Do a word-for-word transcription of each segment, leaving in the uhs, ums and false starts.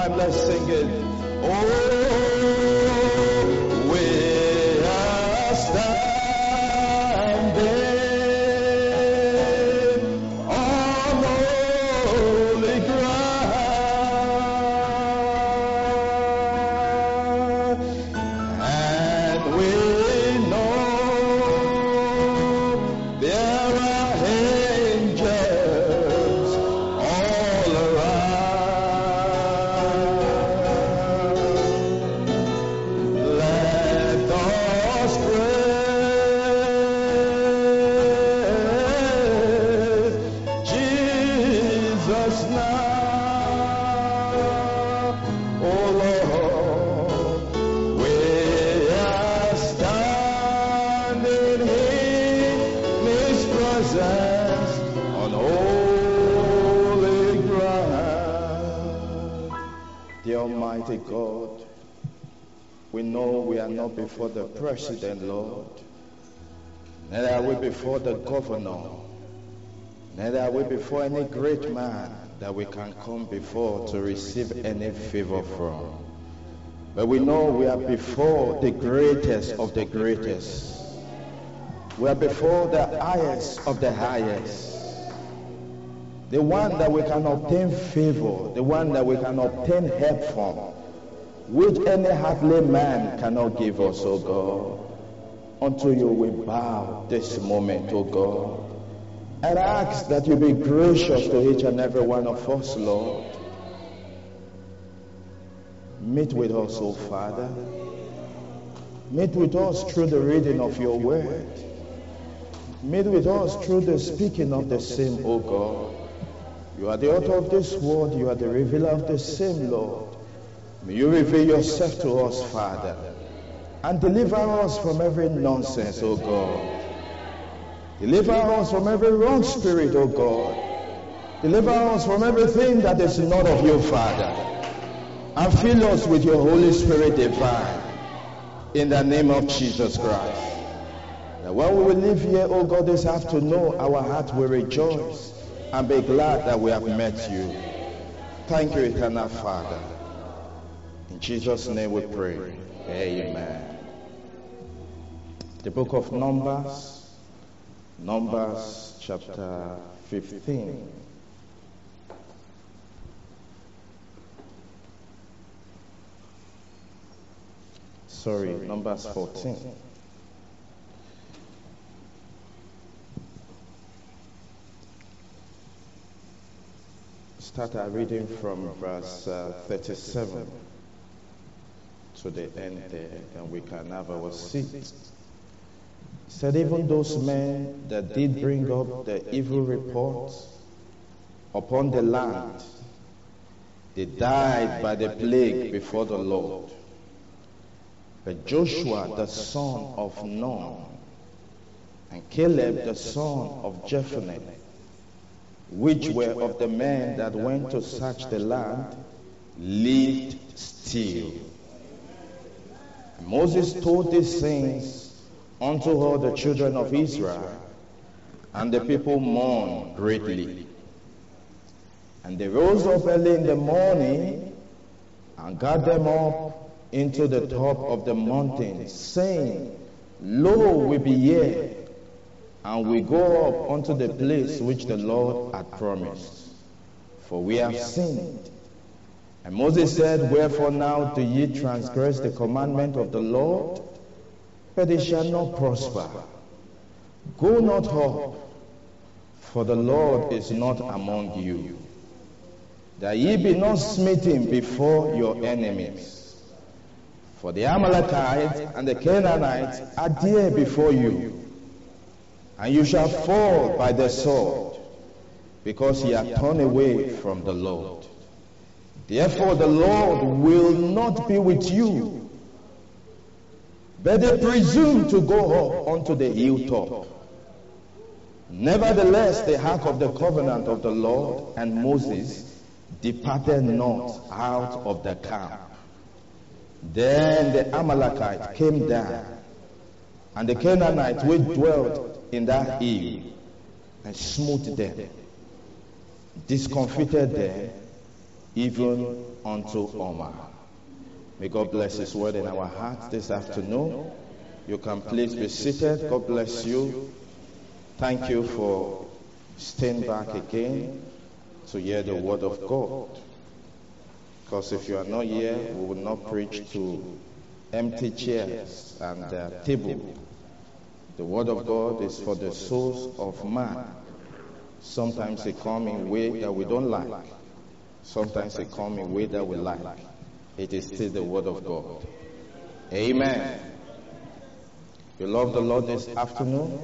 time, let's sing it. Oh, we are standing on holy ground, and we know there are angels all around. Let us praise Jesus now. Oh Lord, we are standing in His presence on holy ground. The Almighty God, we know we are not before the president, Lord. Neither are we before the governor. Neither are we before any great man that we can come before to receive any favor from. But we know we are before the greatest of the greatest. We are before the highest of the highest. The one that we can obtain favor, the one that we can obtain help from, which any earthly man cannot give us, O God. Unto you we bow this moment, O God, and ask that you be gracious to each and every one of us, Lord. Meet with us, O Father. Meet with us through the reading of your word. Meet with us through the speaking of the same, O God. You are the author of this word. You are the revealer of the same, Lord. May you reveal yourself to us, Father, and deliver us from every nonsense, O God. Deliver us from every wrong spirit, O God. Deliver us from everything that is not of you, Father. And fill us with your Holy Spirit divine, in the name of Jesus Christ. That when we will leave here, O God, this afternoon, our heart will rejoice and be glad that we have met you. Thank you, eternal Father. In Jesus' name we pray. Amen. The book of Numbers, Numbers chapter fifteen. Sorry, Numbers fourteen. Start our reading from verse uh, thirty-seven to the end there, and we can have our seat. It said, even those men that did bring up the evil report upon the land, they died by the plague before the Lord. But Joshua the son of Nun and Caleb the son of Jephunneh, which were of the men that went to search the land, lived still. And Moses told these things unto all the children of Israel, and the people mourned greatly. And they rose up early in the morning and got them up into the top of the mountain, saying, Lo, we be here, and we go up unto the place which the Lord had promised, for we have sinned. And Moses said, wherefore now do ye transgress the commandment of the Lord? But it shall not prosper. Go not up, for the Lord is not among you, that ye be not smitten before your enemies. For the Amalekites and the Canaanites are there before you, and you shall fall by the sword, because ye have turned away from the Lord. Therefore the Lord will not be with you. But they presume to go up unto the hilltop. Nevertheless, the ark of the covenant of the Lord and Moses departed not out of the camp. Then the Amalekites came down, and the Canaanites which dwelt in that hill, and smote them, discomfited them, even unto honor. May God bless His word in our hearts this afternoon. You can please be seated. God bless you. Thank you for staying back again to hear the word of God. Because if you are not here, we will not preach to empty chairs and uh, table. The word of God is for the souls of man. Sometimes they come in a way that we don't like. Sometimes they come in a way that we like. It is still the word of God. Amen. You love the Lord this afternoon?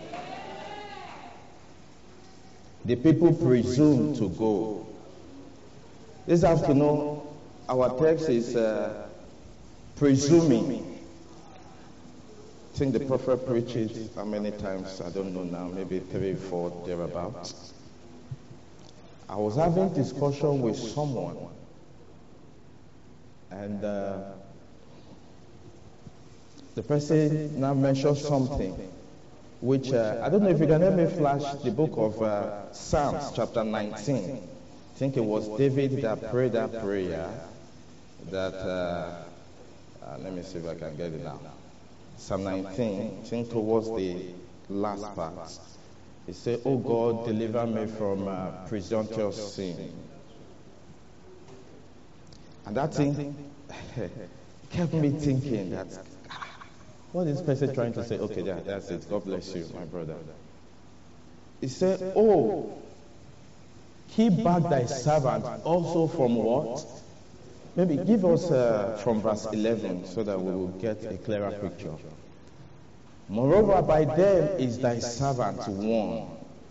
The people presume to go. This afternoon, our text is uh, presuming. I think the prophet preaches how many times? I don't know now, maybe three, four, thereabouts. I was having discussion with someone, and uh, the person now mentioned something, which uh, I don't know if you can help me flash the book of uh, Psalms, chapter nineteen. I think it was David that prayed that prayer. That uh, uh, let me see if I can get it now. Psalm nineteen, I think towards the last part. He said, "Oh God, deliver me from uh, presumptuous sin." And that thing kept me thinking that, what is this person trying to say? Okay, yeah, that's it. God bless you, my brother. He said, "Oh, keep back thy servant also from what?" Maybe give us uh, from verse eleven so that we will get a clearer picture. "Moreover, by them is thy servant warned,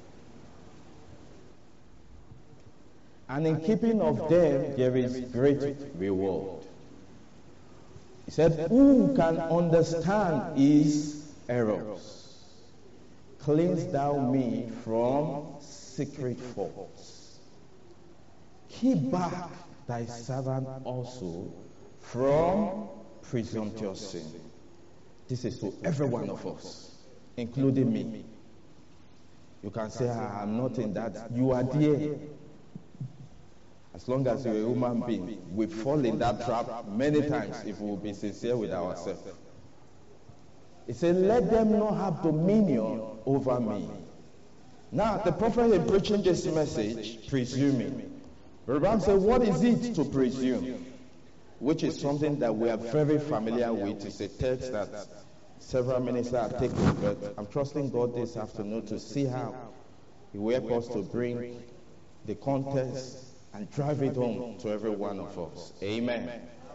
and in keeping of them there is great reward." He said, "Who can understand his errors? Cleanse thou me from secret faults. Keep back thy servant also from presumptuous sin." This is to every one of us, including me. You can say, "I am not in that." You are there. As long as you're a human being, we fall in that trap many times if we will be sincere with ourselves. He said, "Let them not have dominion over me." Now, the prophet is preaching this message, presuming. Rehoboam said, what is it to presume? Which is something that we are very familiar with. It's a text that several ministers have taken, but I'm trusting God this afternoon to see how He will help us to bring the context and drive it home to every one of us. Amen.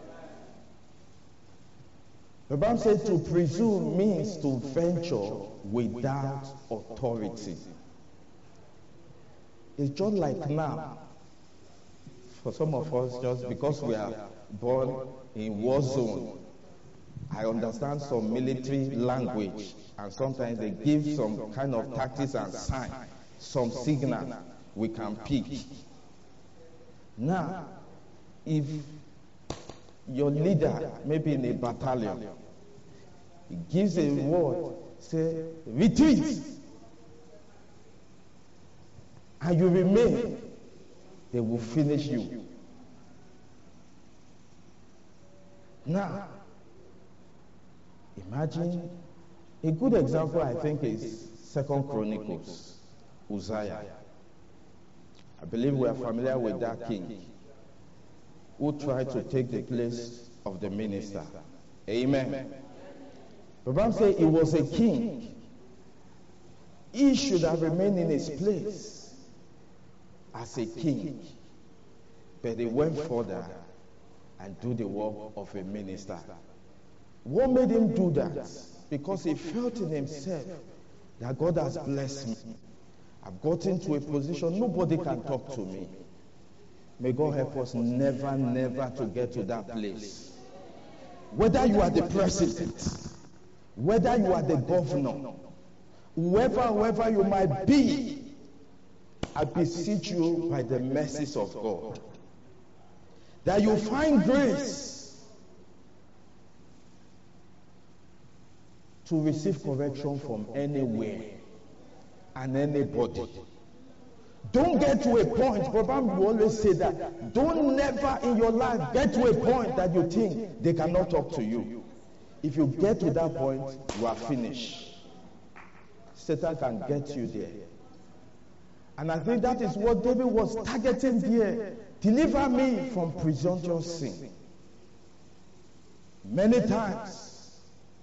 The Bible said to presume means to venture without authority. It's just like now. For some of us, just because we are born in war zone, I understand some military language, and sometimes they give some kind of tactics and sign, some signal we can pick. Now, if your leader, maybe in a battalion, he gives a word, say, retreat, and you remain, they will finish you. Now, imagine, a good example I think is Second Chronicles, Uzziah. I believe we are familiar with that king who tried to take the place of the minister. Amen. The Bible says he was a king. He should have remained in his place as a king. But he went further and do the work of a minister. What made him do that? Because he felt in himself that God has blessed me. I've gotten to a position nobody can talk to me. May God help us never, never to get to that place. Whether you are the president, whether you are the governor, whoever, whoever you might be, I beseech you by the mercies of God, that you find grace to receive correction from anywhere and anybody. Don't get to a point, Papa will always say that, don't never in your life get to a point that you think they cannot talk to you. If you get to that point, you are finished. Satan can get you there. And I think that is what David was targeting there. Deliver me from presumptuous sin. Many times,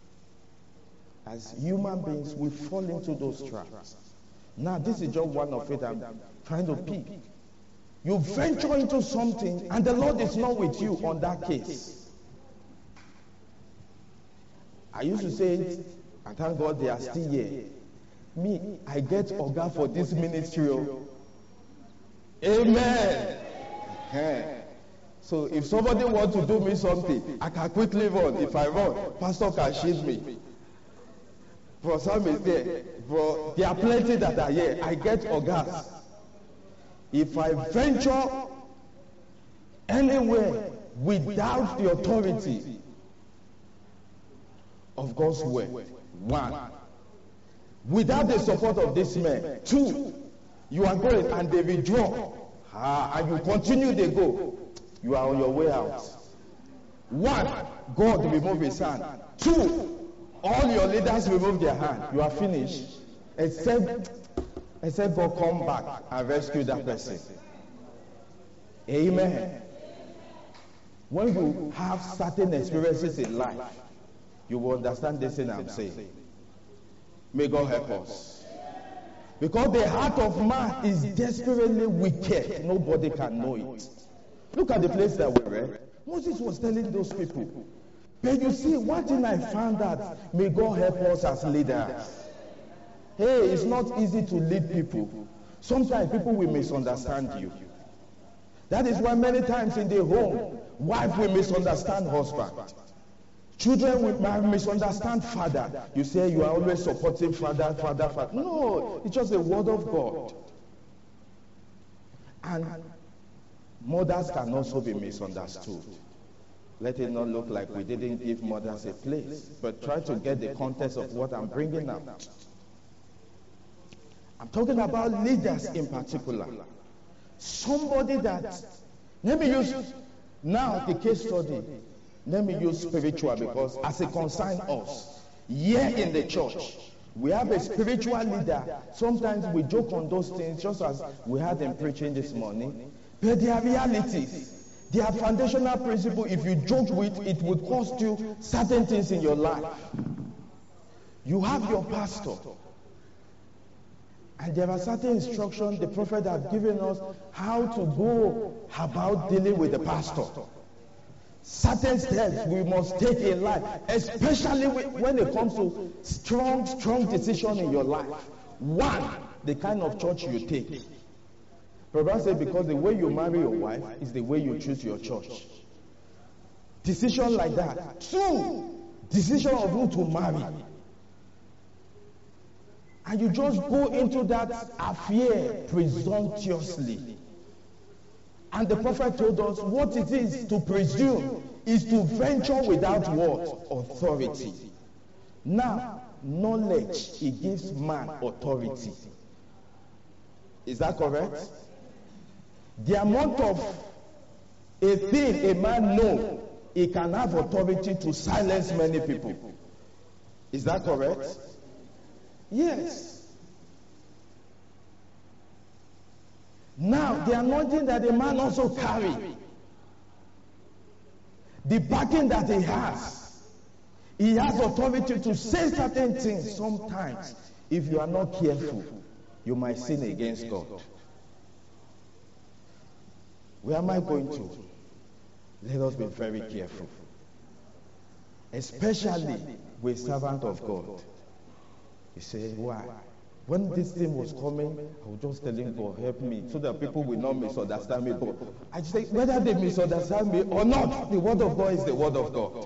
as human beings, we fall into those traps. Now, this is just one of it I'm trying to pick. You venture into something, and the Lord is not with you on that case. I used to say it, and thank God they are still here. Me, I get Oga for this ministry. Amen. Amen. So if somebody wants to do me something, I can quickly run. If I run, pastor can shield me. For some is there. For there are plenty that are here. I get Ogas. If I venture anywhere without the authority of God's word, one, without the support of this man, two, you are going and they withdraw, ah, and you continue, they go, you are on your way out. One, God remove his hand. Two, all your leaders remove their hand. You are finished. Except, except God come back and rescue that person. Amen. When you have certain experiences in life, you will understand this thing I'm saying. May God help us. Because the heart of man is desperately wicked. Nobody can know it. Look at the place that we read. Moses was telling those people. But you see, one thing I found out, may God help us as leaders. Hey, it's not easy to lead people. Sometimes people will misunderstand you. That is why many times in the home, wife will misunderstand husband. Children will misunderstand father. You say you are always supporting father, father, father. No, it's just the word of God. And mothers can also be misunderstood. Let it not look like we didn't give mothers a place, but try to get the context of what I'm bringing out. I'm talking about leaders in particular. Somebody that, let me use now the case study. Let me use spiritual because as it concerns us, here in the church, we have a spiritual leader. Sometimes we joke on those things just as we had them preaching this morning. But they are realities. They are foundational principles. If you joke with, it would cost you certain things in your life. You have your pastor. And there are certain instructions the prophet has given us how to go about dealing with the pastor. Certain steps we must take in life, especially when it comes to strong, strong decision in your life. One, the kind of church you take. Proverbs says because the way you marry your wife is the way you choose your church. Decision like that. Two, decision of who to marry. And you just go into that affair presumptuously. And the prophet told us what it is to presume is to venture without what? Authority. Now, knowledge, it gives man authority. Is that correct? The amount of a thing a man knows, he can have authority to silence many people. Is that correct? Yes. Now, the anointing that a man also carries, the backing that he has, he has authority to say certain things. Sometimes, if you are not careful, you might sin against God. Where am I going to? Let us be very careful. Especially with servant of God. You say, why? When this thing was coming, I was just telling God, help me, so that people will not misunderstand me. But I say, whether they misunderstand me or not, the word of God is the word of God.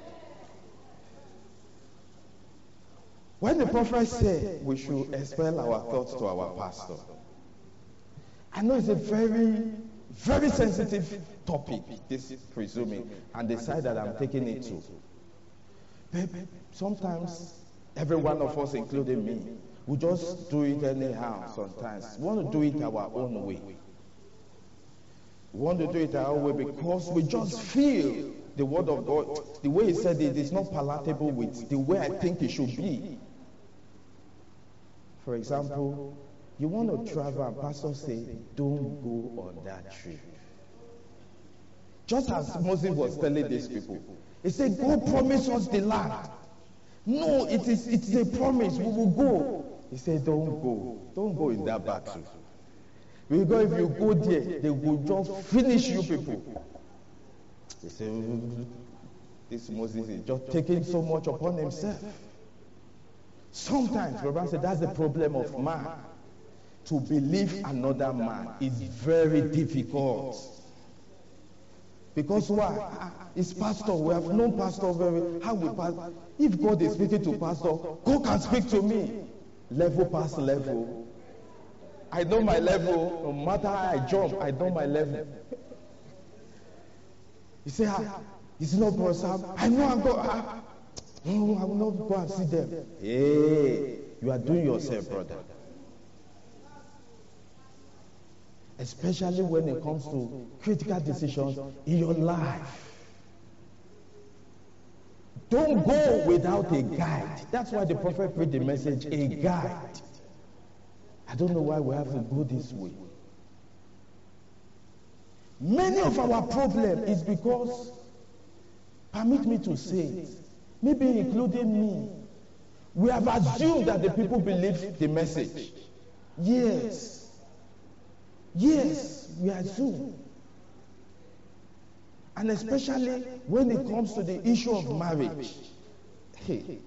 When the prophet said we should expel our thoughts to our pastor, I know it's a very, very sensitive topic, this presuming, and the side that I'm taking it to. But sometimes, every one of us, including me, We just do it anyhow sometimes. We want to do it our own way. We want to do it our own way because we just feel the word of God, the way he said it, is not palatable with the way I think it should be. For example, you want to travel and pastor say, don't go on that trip. Just as Moses was telling these people, he said, God promised us the land. No, it is it's a promise, we will go. He said, don't go. Don't go in that battle. Because if you go there, they will just finish you people. He said, this Moses is just taking so much upon himself. Sometimes, Brother said, that's the problem of man. To believe another man is very difficult. Because why? It's pastor. We have known pastor very. How we pass? If God is speaking to pastor, God can speak to me. Level past level. I know my level. No matter how I jump, I know my level. You say, ah, it's not Brother Sam. I know I'm going. Ah, no, I will not go and see them. Hey, you are doing yourself, brother. Especially when it comes to critical decisions in your life. Don't go without a guide. That's why the prophet preached the message, a guide. I don't know why we have to go this way. Many of our problem is because, permit me to say it, maybe including me, we have assumed that the people believe the message. Yes. Yes, we assume. And especially when it comes to the issue of marriage. Hey.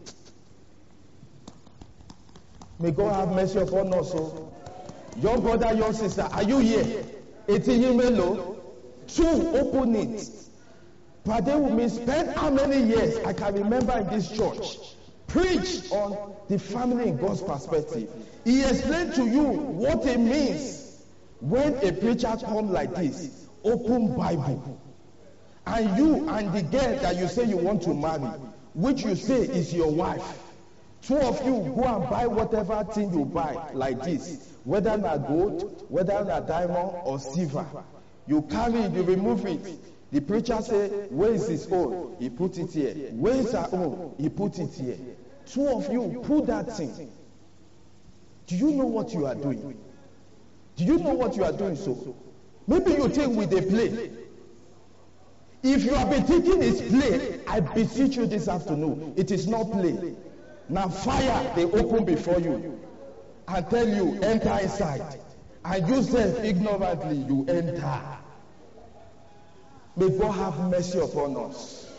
May God have mercy upon us. Oh. Your brother, your sister, are you here? eighteen melo. Two, open it. Pade with me, spend how many years I can remember in this church. Preach on the family in God's perspective. He explained to you what it means. When a preacher comes like this, open Bible, and you and the girl that you say you want to marry, which you say is your wife, two of you go and buy whatever thing you buy like this, whether not gold, whether not diamond or silver. You carry it, you remove it. The preacher say, where is his own? He put it here. Where is her own? He put it here. Two of you put that thing. Do you know what you are doing? Do you know what you are doing so? Maybe you think with a play. If you have been thinking it's play, I beseech you this afternoon, it is not play. Now fire, they open before you and tell you, enter inside. And you say ignorantly, you enter. May God have mercy upon us.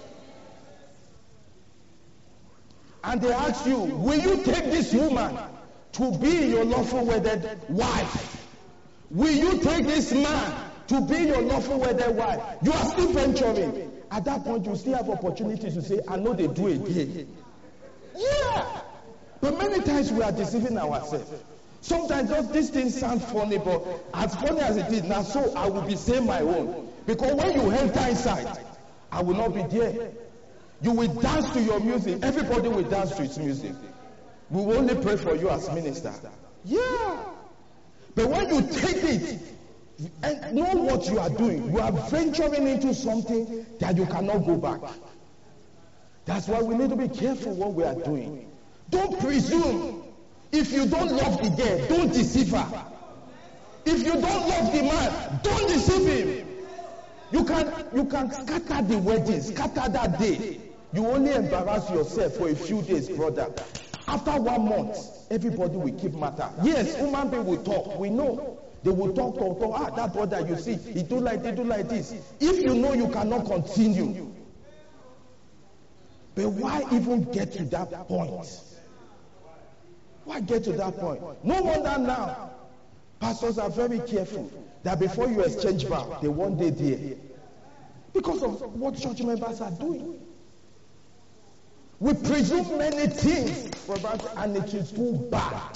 And they ask you, will you take this woman to be your lawful wedded wife? Will you take this man to be your lawful wedded wife? You are still venturing. At that point, you still have opportunity to say, I know they do it again. Yeah. But many times we are deceiving ourselves. Sometimes just these things sound funny, but as funny as it is, now so I will be saying my own. Because when you enter inside, I will not be there. You will dance to your music. Everybody will dance to its music. We will only pray for you as minister. Yeah. But when you take it and know what you are doing, you are venturing into something that you cannot go back. That's why we need to be careful what we are doing. Don't presume. If you don't love the girl, don't deceive her. If you don't love the man, don't deceive him. You can you can scatter the wedding, scatter that day. You only embarrass yourself for a few days, brother. After one month, everybody will keep matter. Yes, human being will talk. We know. They will talk, talk, talk. Ah, that brother, you see, he do like this, do like this. If you know you cannot continue. But why even get to that point? Why get to that point? No wonder now, pastors are very careful that before you exchange vow, they want day there. Because of what church members are doing. We presume many things for that, and it is too bad.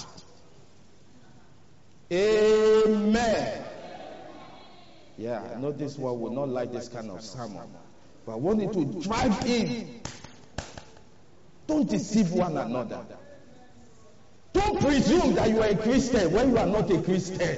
Amen. Yeah, I know this one will not like this kind of sermon, but I want you to drive in. Don't deceive one another. Don't presume that you are a Christian when you are not a Christian.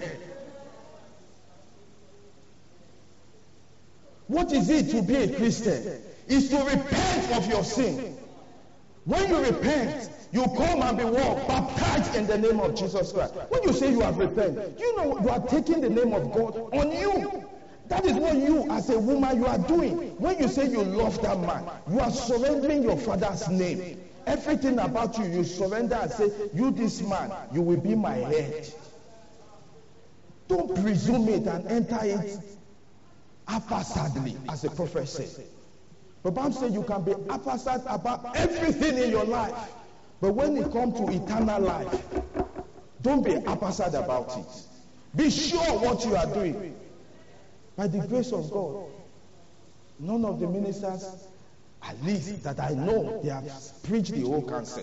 What is it to be a Christian? Is to repent of your sin. When you repent, you come and be what? Baptized in the name of Jesus Christ. When you say you have repented, you know you are taking the name of God on you. That is what you as a woman you are doing. When you say you love that man, you are surrendering your father's name. Everything about you, you surrender and say, you this man, you will be my head. Don't presume it and enter it haphazardly, as the prophet said. The Bible says you can be haphazard about everything in your life. But when it comes to eternal life, don't be haphazard about it. Be sure what you are doing. By the grace of God, none of the ministers, at least that I know, they have preached the whole counsel.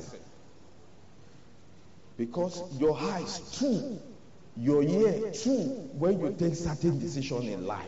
Because your eyes too, your ear too, when you take certain decisions in life.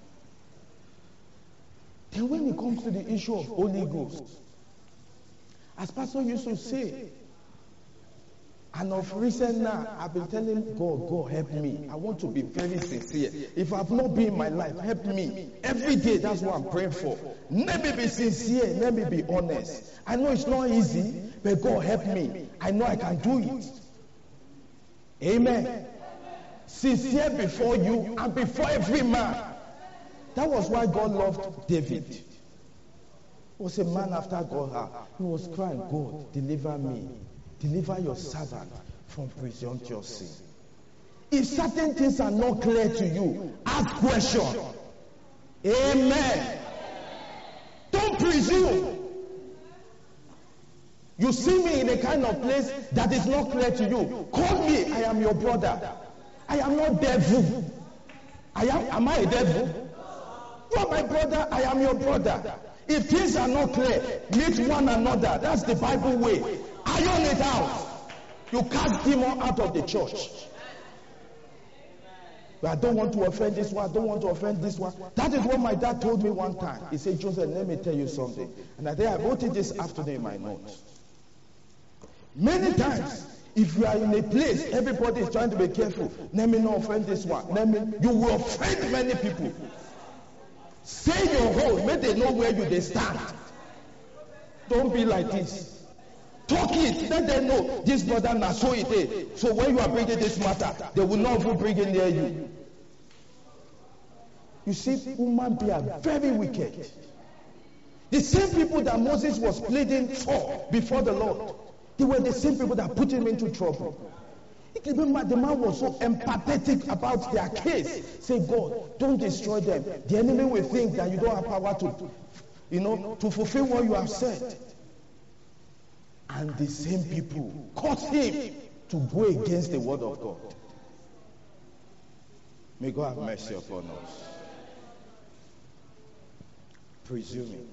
Then when it comes to the issue of Holy Ghost, as Pastor used to say, and of recent now, I've been telling God, God help me. I want to be very sincere. If I've not been in my life, help me. Every day, that's what I'm praying for. Let me be sincere. Let me be honest. I know it's not easy, but God help me. I know I can do it. Amen. Sincere before you and before every man. That was why God loved David. He was a man after God's heart. He was crying, God, deliver me. Deliver your servant from presumptuous sin. If certain things are not clear to you, ask questions. Amen. Don't presume. You see me in a kind of place that is not clear to you. Call me. I am your brother. I am not devil. I am. Am I a devil? You are my brother. I am your brother. If things are not clear, meet one another. That's the Bible way. Iron it out. You cast demon out of the church. But I don't want to offend this one. I don't want to offend this one. That is what my dad told me one time. He said, Joseph, let me tell you something. And I think I wrote it this afternoon in my notes. Many times, if you are in a place, everybody is trying to be careful. Let me not offend this one. Let me. You will offend many people. Say your whole. Make they know where you they stand. Don't be like this. Talk it. Let them know this brother now so it is. So when you are bringing this matter, they will not even bring it near you. You see, human beings are very wicked. The same people that Moses was pleading for before the Lord, they were the same people that put him into trouble. The man was so empathetic about their case. Say, God, don't destroy them. The enemy will think that you don't have power to, you know, to fulfill what you have said. And the same people caused him to go against the word of God. May God have mercy upon us. Presuming.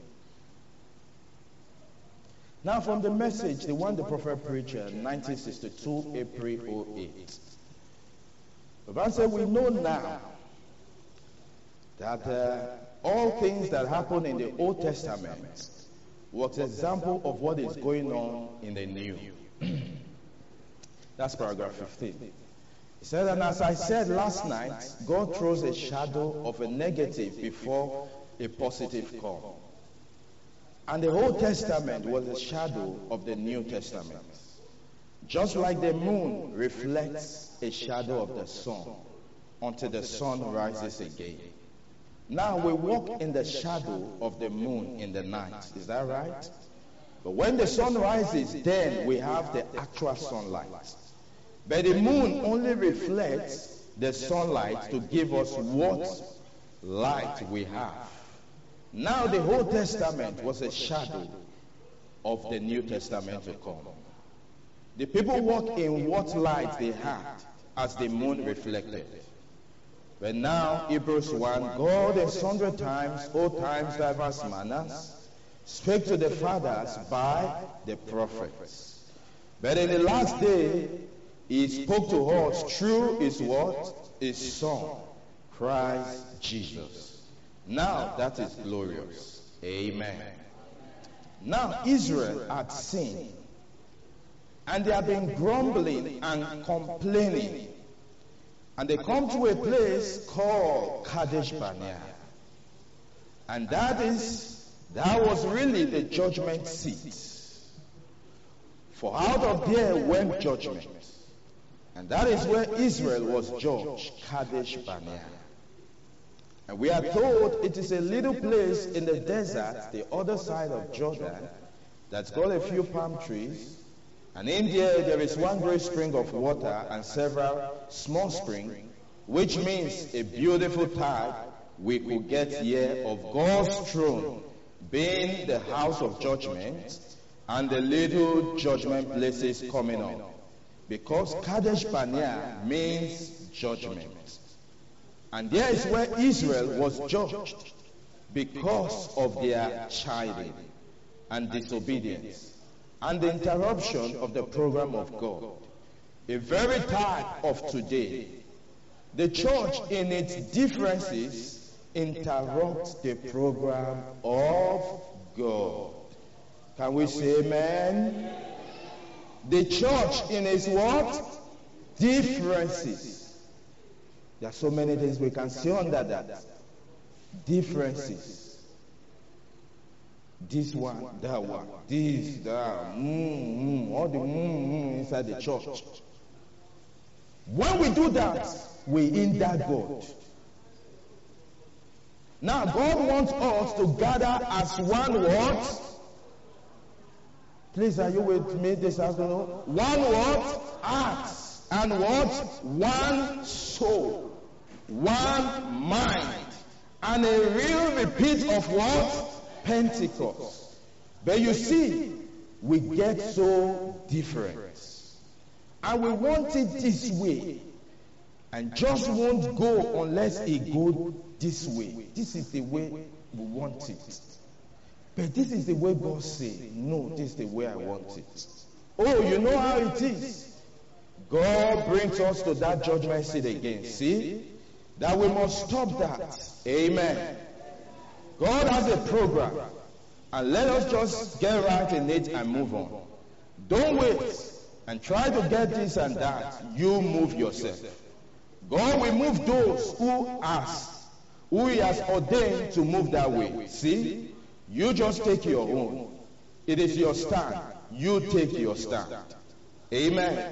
Now from the message, the one the prophet preached in nineteen sixty-two, April oh eight. The Bible said, we know now that uh, all things that happened in the Old Testament was an example of what is going on in the New. That's paragraph fifteen. He said, and as I said last night, God throws a shadow of a negative before a positive comes. And the Old Testament was a shadow of the New Testament. Just like the moon reflects a shadow of the sun until the sun rises again. Now we walk in the shadow of the moon in the night. Is that right? But when the sun rises, then we have the actual sunlight. But the moon only reflects the sunlight to give us what light we have. Now the Old Testament was a shadow of the New Testament to come. The people walk in what light they had as the moon reflected. But now, Hebrews one, God in sundry times, old times, diverse manners, spake to the fathers by the prophets. But in the last day, he spoke to us through his what? His Son, Christ Jesus. Now that is glorious. Amen. Now Israel had sinned And they have been grumbling and complaining. And they come to a place called Kadesh Barnea. And that is, that was really the judgment seat. For out of there went judgment. And that is where Israel was judged, Kadesh Barnea. And we are told it is a little place in the desert, the other side of Jordan, that's got a few palm trees. And in there, there is one great spring of water and several small springs, which means a beautiful type we could get here of God's throne being the house of judgment and the little judgment places coming up. Because Kadesh Barnea means judgment. And there is where Israel was judged because of their chiding and disobedience and the interruption of the program of God. A very type of today. The church in its differences interrupts the program of God. Can we say amen? The church in its what? Differences. There are so many things we can see under that. Differences. This one, that one, this, that, mm, mm, all the mm, mm inside the church. When we do that, we hinder God. Now, God wants us to gather as one what? Please, are you with me this afternoon? One what? Heart. And what? One soul. One mind. And a real repeat of what? Pentecost. But you see, we get so different. And we want it this way. And just won't go unless it goes this way. This is the way we want it. But this is the way God says, no, this is the way I want it. Oh, you know how it is. God brings us to that judgment seat again. See? That we must stop that. Amen. God has a program. And let us just get right in it and move on. Don't wait and try to get this and that. You move yourself. God will move those who ask, who He has ordained to move that way. See? You just take your own. It is your stand. You take your stand. Amen.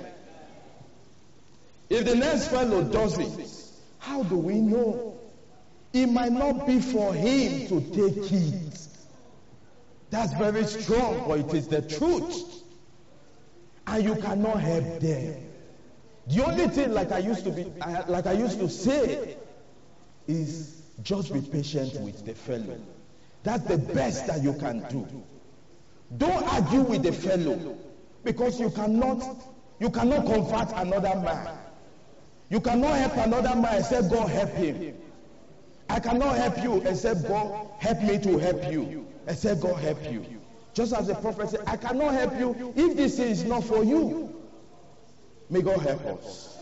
If the next fellow does it, how do we know? It might not be for him to take it. That's very strong, but it is the truth. And you cannot help them. The only thing, like I used to be, like I used to say, is just be patient with the fellow. That's the best that you can do. Don't argue with the fellow, because you cannot, you cannot convert another man. You cannot help another man except God help him. I cannot help you except God help me to help you. Except God help you. Just as the prophet said, I cannot help you if this is not for you. May God help us.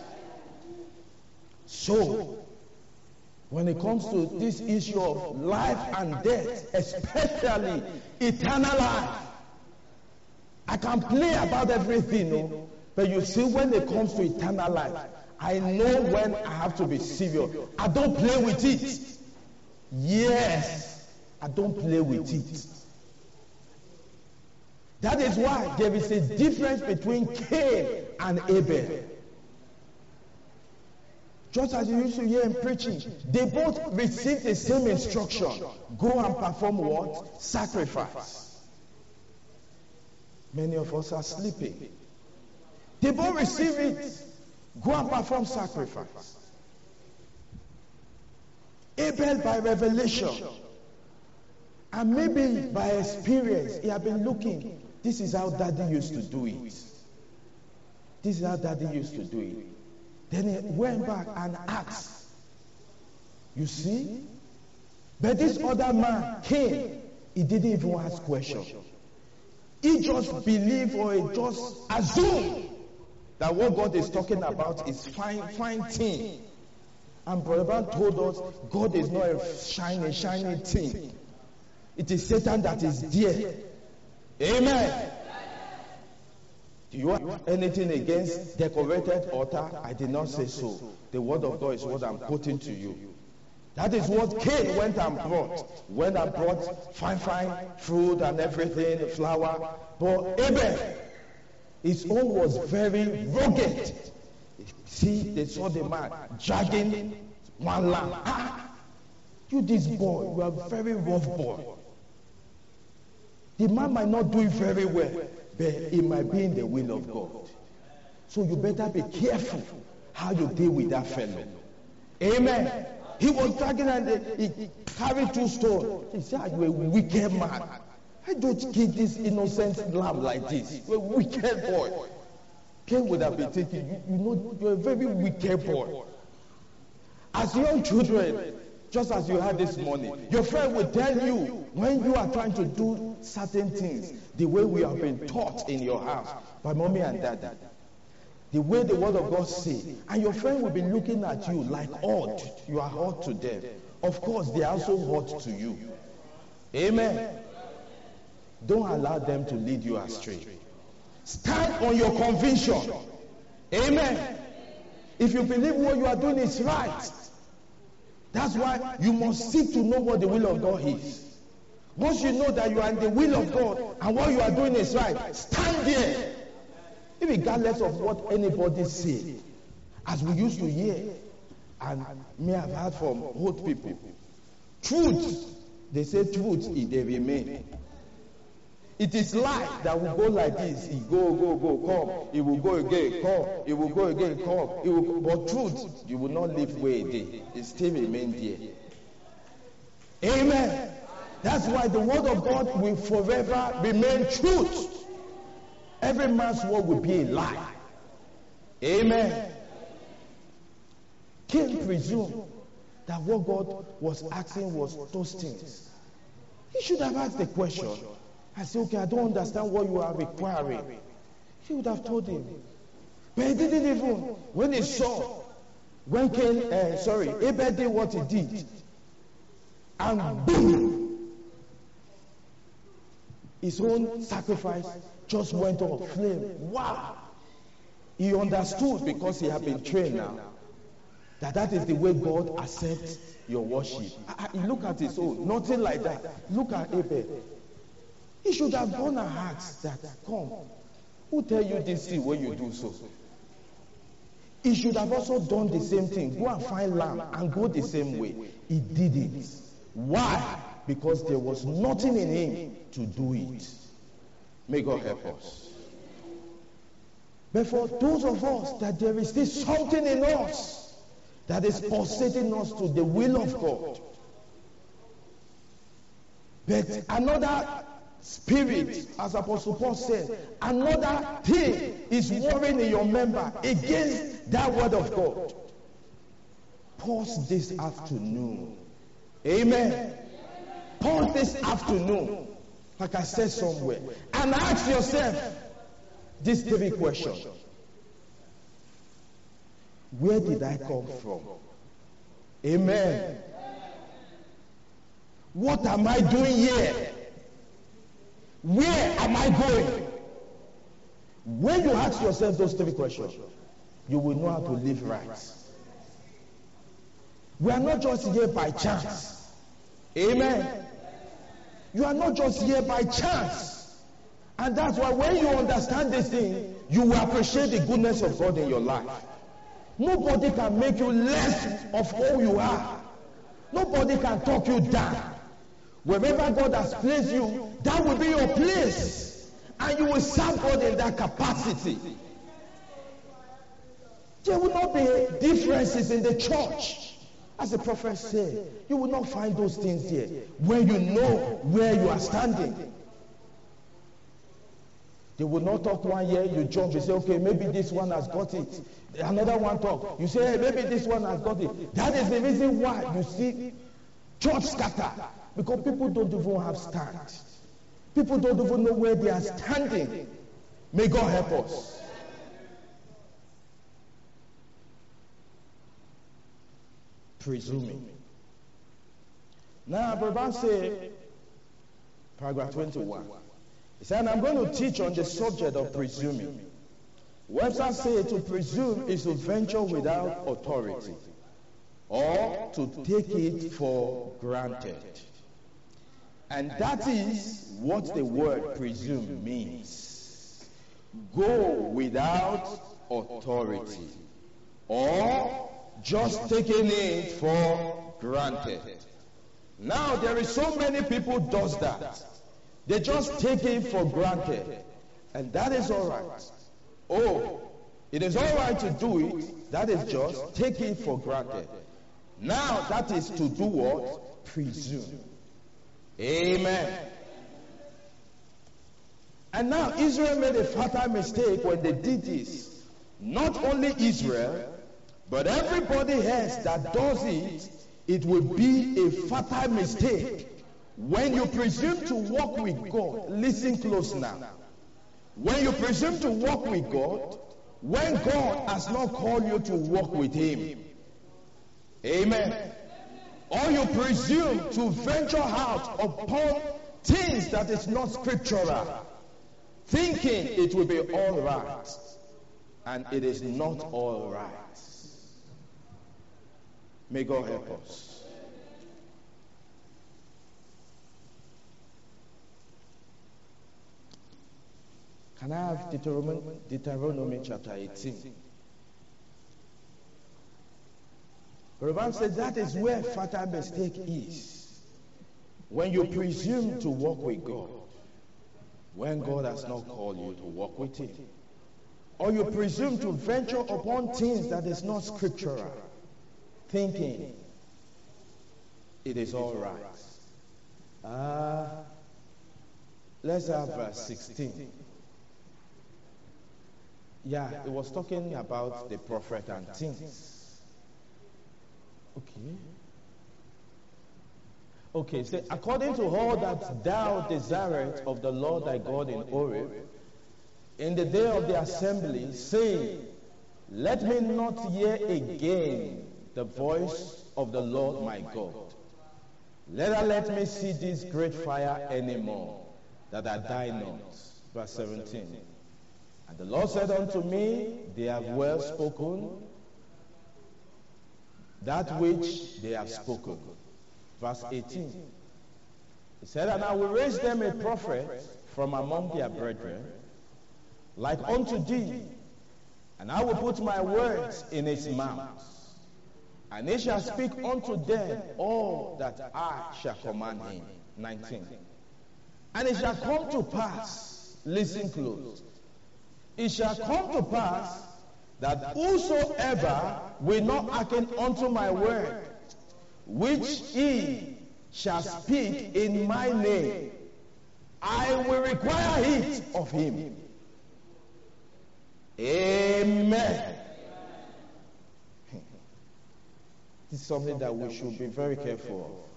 So, when it comes to this issue of life and death, especially eternal life, I can play about everything, no? But you see, when it comes to eternal life, I know when I have to be serious. I don't play with it. Yes, I don't play with it. That is why there is a difference between Cain and Abel. Just as you used to hear in preaching, they both received the same instruction. Go and perform what? Sacrifice. Many of us are sleeping. They both receive it. Go and perform sacrifice. Abel by revelation. And maybe by experience, he had been looking. This is how daddy used to do it. This is how daddy used to do it. Then he went back and asked. You see? But this other man came. He didn't even ask questions. He just believed or he just assumed that what God is talking about is fine, fine thing. And Brother Brown told us God is not a shiny, shiny thing. It is Satan that is there. Amen. you have anything against decorated altar? I did not say so. The word of God is what I'm putting to you. That is what Cain went and brought. Went and brought fine, fine fruit and everything, flour. But Abel, his own was very rugged. See, they saw the man dragging one lamb. Ah, you this boy, you are a very rough boy. The man might not do it very well, but it might be in the will of God. So you better be careful how you deal with that fellow. Amen. He was dragging and he carried two stones. He said, "You're a wicked man. I don't kill this innocent lamb like this. You're a wicked boy." Cain would have been thinking, you, you know, you're a very wicked boy. As young children, just as you had this morning, your friend will tell you when you are trying to do certain things the way we have been taught in your house by mommy and daddy, the way the word of God says, and your friend will be looking at you like odd. You are odd to them. Of course, they are also odd to you. Amen. Don't allow them to lead you astray. Stand on your conviction. Amen. If you believe what you are doing is right, that's why you must seek to know what the will of God is. Once you know that you are in the will of God and what you are doing is right, stand there. Regardless of what anybody say, as we used to hear, and may have heard from old people, truth, they say truth, it they remain. It is lie that will go like this. It go, go, go, come. It will go again, come. It will go again, come. It will, but truth, you will not live where it is. It still remain there. Amen. That's why the word of God will forever remain truth. Every man's word will be a lie. Amen. Cain presumed that what God was asking was those things. He should have asked the question. I said, okay, I don't understand what you are requiring. He would have told him. But he didn't even. When he saw, when Cain, uh, sorry, Abel did what he did, and boom, his own sacrifice just went off flame. Wow! He understood, because he had been trained now, that that is the way God accepts your worship. I, I, look at his own. Nothing like that. Look at Abel. He should have gone and asked that, come, who tell you this thing when you do so? He should have also done the same thing. Go and find lamb and go the same way. He did it. Why? Because there was nothing in him to do it. May God help us. But for those of us that there is still something in us that is pulsating us to the will of God. But another spirit, as Apostle Paul said, another thing is warring in your member against that word of God. Pause this afternoon. Amen. Pause this afternoon, like I said somewhere, and ask yourself these three questions. Where did I come from? Amen. What am I doing here? Where am I going? When you ask yourself those three questions, you will know how to live right. We are not just here by chance. Amen. You are not just here by chance. And that's why when you understand this thing, you will appreciate the goodness of God in your life. Nobody can make you less of who you are. Nobody can talk you down. Wherever God has placed you, that will be your place. And you will serve God in that capacity. There will not be differences in the church. As the prophet said, you will not find those things there when you know where you are standing. They will not talk one year, you jump, you say, okay, maybe this one has got it. Another one talk, you say, hey, maybe this one has got it. That is the reason why you see church scatter. Because people don't even have stand. People don't even know where they are standing. May God help us. Presuming. Now, Brother say, paragraph twenty-one. He said, I'm going to teach on the subject of presuming. Webster said to presume is to venture without authority or to take it for granted. And that is what the word presume means. Go without authority or just taking it for granted. Now there is so many people does that. They just take it for granted. And that is all right. Oh, it is all right to do it. That is just take it for granted. Now that is to do what? Presume. Amen. And now Israel made a fatal mistake when they did this. Not only Israel, but everybody else that does it, it will be a fatal mistake. When you presume to walk with God, listen close now. When you presume to walk with God, when God has not called you to walk with Him, amen. Or you presume to venture out upon things that is not scriptural, thinking it will be all right, and it is not all right. May God help us. Can I have Deuteronomy, Deuteronomy chapter eighteen? Revan said that is where fatal mistake is. When you presume to walk with God, when God has not called you to walk with Him. Or you presume to venture upon things that is not scriptural, thinking it is all right. Uh, let's have verse sixteen. Yeah, it was talking about the prophet and things. Okay. Okay, so according to all that thou desirest of the Lord thy God in Horeb, in the day of the assembly, saying, let me not hear again the voice of the Lord my God. Neither let me see this great fire anymore, that I die not. Verse seventeen. And the Lord said unto me, they have well spoken that which they have spoken. Verse eighteen. He said, and I will raise them a prophet from among their brethren, like unto thee, and I will put my words in his mouth, and he shall speak unto them all that I shall command him. nineteen. And it shall come to pass, listen close, it shall come to pass that whosoever will not hearken unto my word, which he shall speak in my name, I will require it of him. Amen. This is something that we should be very careful of.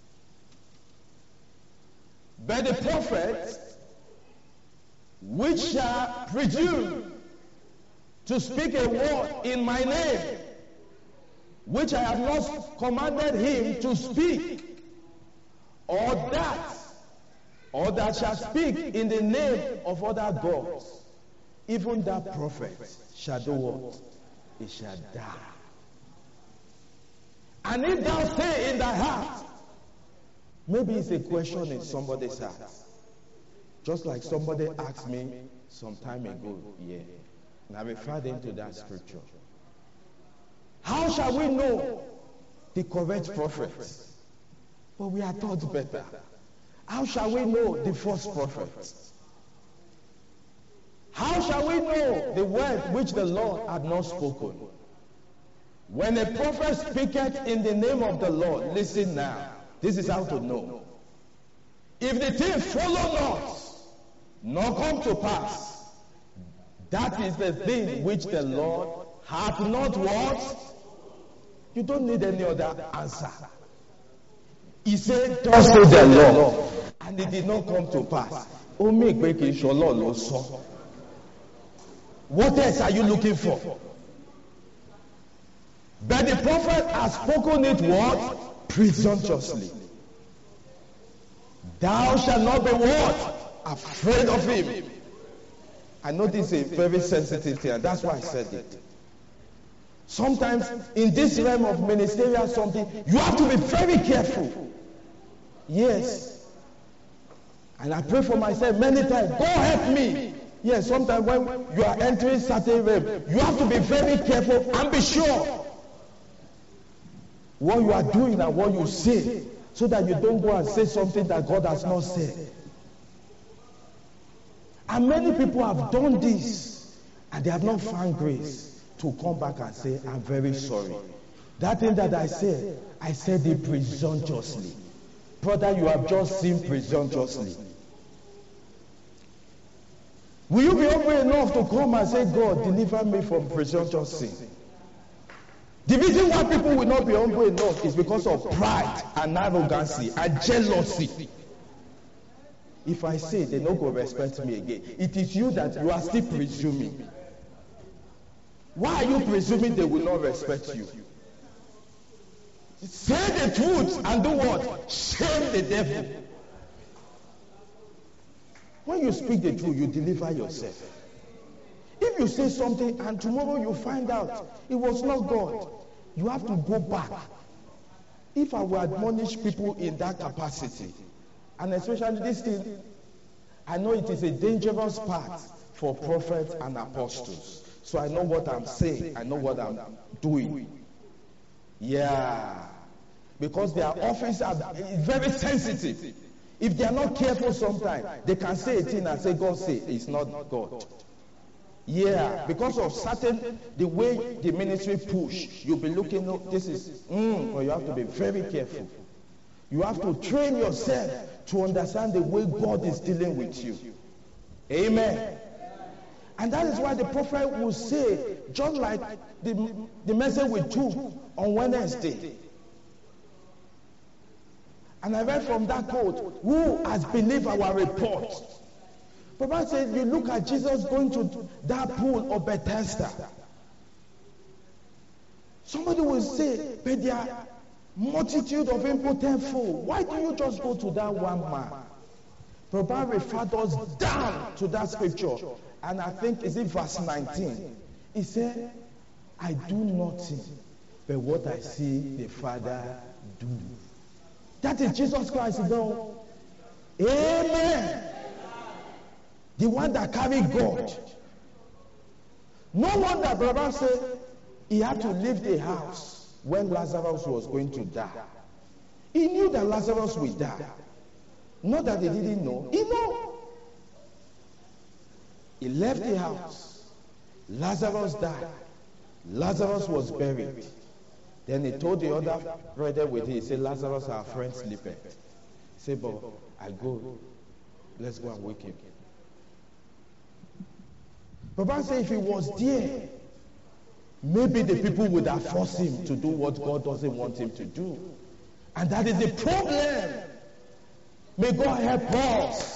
But the prophet which shall presume to speak a word in my name, which I have not commanded him to speak, or that, or that shall speak in the name of other gods, even that prophet shall do what? He shall die. And if thou say in thy heart, maybe it's a question in somebody's heart. Just like somebody asked me some time ago here, and I referred into that scripture. How shall we know the correct prophet? But we are taught better. How shall we know the false prophet? How shall we know the word which the Lord had not spoken? When a prophet speaketh in the name of the Lord, listen now, this is how to know. If the thing follow not, nor come to pass, that is the thing which the Lord hath not what? You don't need any other answer. He said, thus says the Lord, and it did not come to pass. What else are you looking for? But the prophet has spoken it what? Presumptuously. Thou shalt not be what? Afraid of him. I know this is a very sensitive thing, and that's why I said it. Sometimes in this realm of ministerial something, you have to be very careful. Yes. And I pray for myself many times. God help me. Yes, sometimes when you are entering certain realm, you have to be very careful and be sure what you are doing and what you say, so that you don't go and say something that God has not said. And many people have done this, and they have not found grace to come back and say, I'm very sorry. That thing that I said, I said it presumptuously. Brother, you have just sinned presumptuously. Will you be humble enough to come and say, God, deliver me from presumptuous sin? The reason why people will not be humble enough is because of pride and arrogancy and jealousy. If I say, they don't go respect me again. It is you that you are still presuming. Why are you presuming they will not respect you? Say the truth and do what? Shame the devil. When you speak the truth, you deliver yourself. If you say something and tomorrow you find out it was not God, you have to go back. If I will admonish people in that capacity, and especially this thing, I know it is a dangerous part for prophets and apostles. So I know what I'm saying. I know what I'm doing. Yeah. Because their office are very sensitive. If they are not careful sometimes, they can say a thing and say, God say, it's not God. Yeah. Because of certain, the way the ministry push, you'll be looking, this is, mm, well, you have to be very careful. You have to train yourself to understand the way God is dealing with you. Amen. And that is why the prophet will say, just like the, the message we took on Wednesday. And I read from that quote, who has believed our report? Prophet said, you look at Jesus going to that pool of Bethesda. Somebody will say, but there are multitude of impotent fools. Why do you just go to that one man? Prophet referred us down to that scripture. And I think, is it verse nineteen? He said, I do nothing but what I see the Father do. That is Jesus Christ, you know. Amen. The one that carried God. No wonder brother said he had to leave the house when Lazarus was going to die. He knew that Lazarus would die. Not that he didn't know. He knew. He left the house. Lazarus died. Lazarus was buried. Then he told the other brother with him, he said, Lazarus, our friend, sleepeth. He said, but I go. Let's go and wake him. Papa said if he was there, maybe the people would have forced him to do what God doesn't want him to do. And that is the problem. May God help us.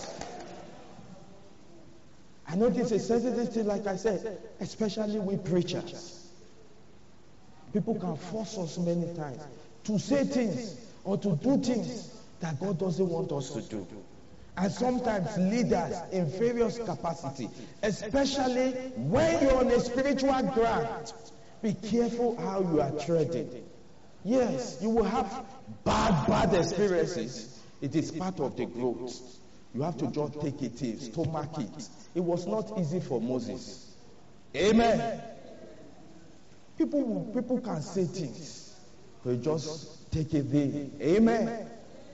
I know this is sensitive thing, like I said, especially we preachers. People can force us many times to say things or to do things that God doesn't want us to do. And sometimes leaders in various capacities, especially when you're on a spiritual ground, be careful how you are treading. Yes, you will have bad, bad experiences. It is part of the growth. You have to just take it in, stomach it. It was not easy for Moses. Amen. People will, people can say things, but just take it in. Amen.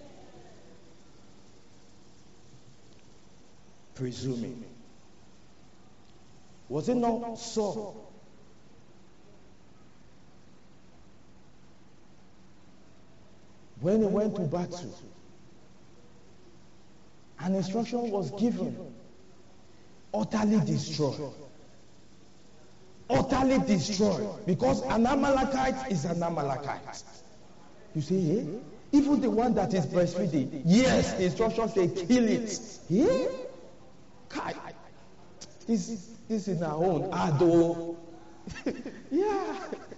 Presuming. Was it not so? When he went to battle, an instruction was given, utterly destroy. Utterly destroy. Because an Amalekite is an Amalekite. You say, hey? Even the one that is breastfeeding, yes, the instruction say kill it. Yeah? Kai. This, this is our own Ado. Yeah.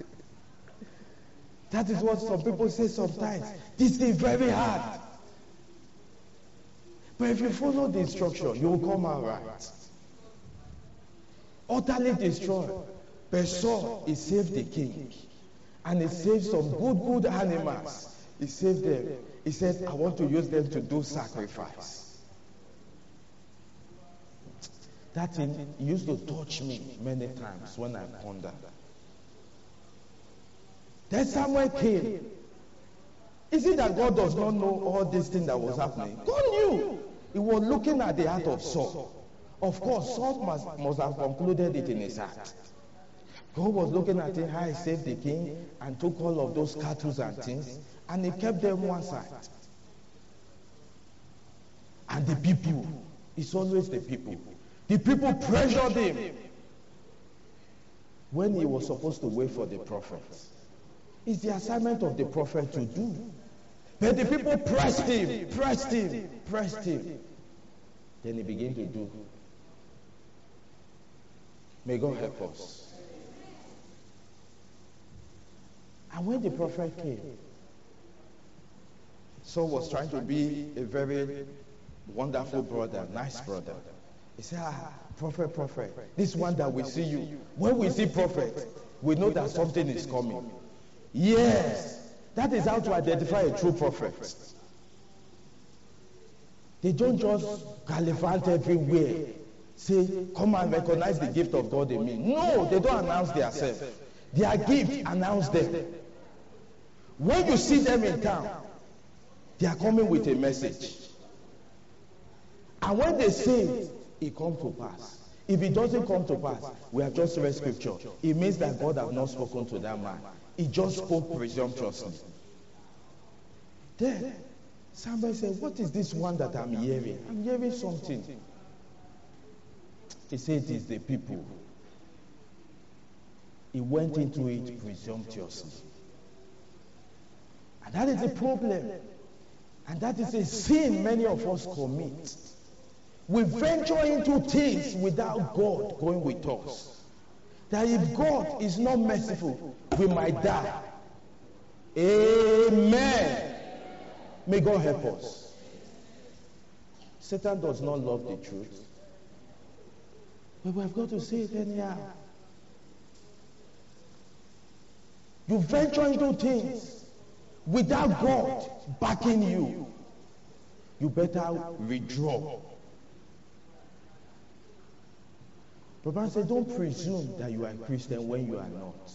That is what some people say sometimes. This is very hard. But if you follow the instruction, you will come out right. utterly destroyed. But Saul, he saved the king. And he saved some good, good animals. He saved them. He said, I want to use them to do sacrifice. That thing used to touch me many times when I pondered. Then Samuel came. Is it that God does not know all these things that was happening? God knew. He was looking at the heart of Saul. Of course, Saul must, must have concluded it in his heart. God was looking at it, how he saved the king and took all of those cattle and things, and he kept them one side. And the people, it's always the people. The people pressured him when he was supposed to wait for the prophet. It's the assignment of the prophet to do. But the people pressed him, pressed him, pressed him. Then he began to do. May God help us. And when the prophet came, Saul was trying to be a very wonderful brother, nice brother. He said, ah, prophet, prophet, this one that we see you, when we see prophet, we know that something is coming. Yes, that is how to identify a true prophet. They don't just gallivant everywhere. Say, come and recognize the gift of God in me. No, they don't announce themselves. Their gift announce them. When you see them in town, they are coming with a message. And when they say it, it comes to pass. If it doesn't come to pass, we have just read scripture. It means that God has not spoken to that man. He just spoke presumptuously. Then, somebody said, what is this one that I'm hearing? I'm hearing something. He said, it is the people. He went into it presumptuously. And that is the problem. And that is a sin many of us commit. We venture into things without God going with us. That if God is not merciful, we might die. Amen. May God help us. Satan does not love the truth. But we have got to say it anyhow. You venture into things without God backing you. You better withdraw. Brother said, don't presume that you are a Christian when you are not.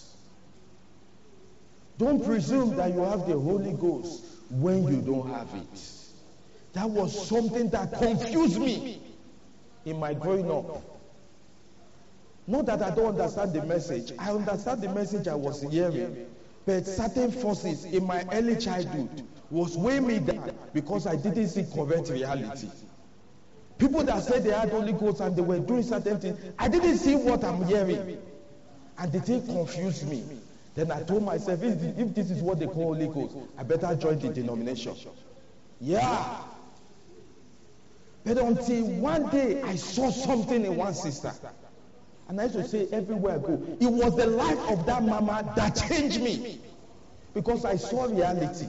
Don't presume that you have the Holy Ghost when you don't have it. That was something that confused me in my growing up. Not that I don't understand the message. I understand the message I was hearing. But certain forces in my early childhood was weighing me down because I didn't see correct reality. People that said they had Holy Ghost and they were doing certain things, I didn't see what I'm hearing. And the thing confused me. Then I told myself, if, if this is what they call Holy Ghost, I better join the denomination. Yeah. But until one day I saw something in one sister. And I used to say everywhere I go, it was the life of that mama that changed me. Because I saw reality.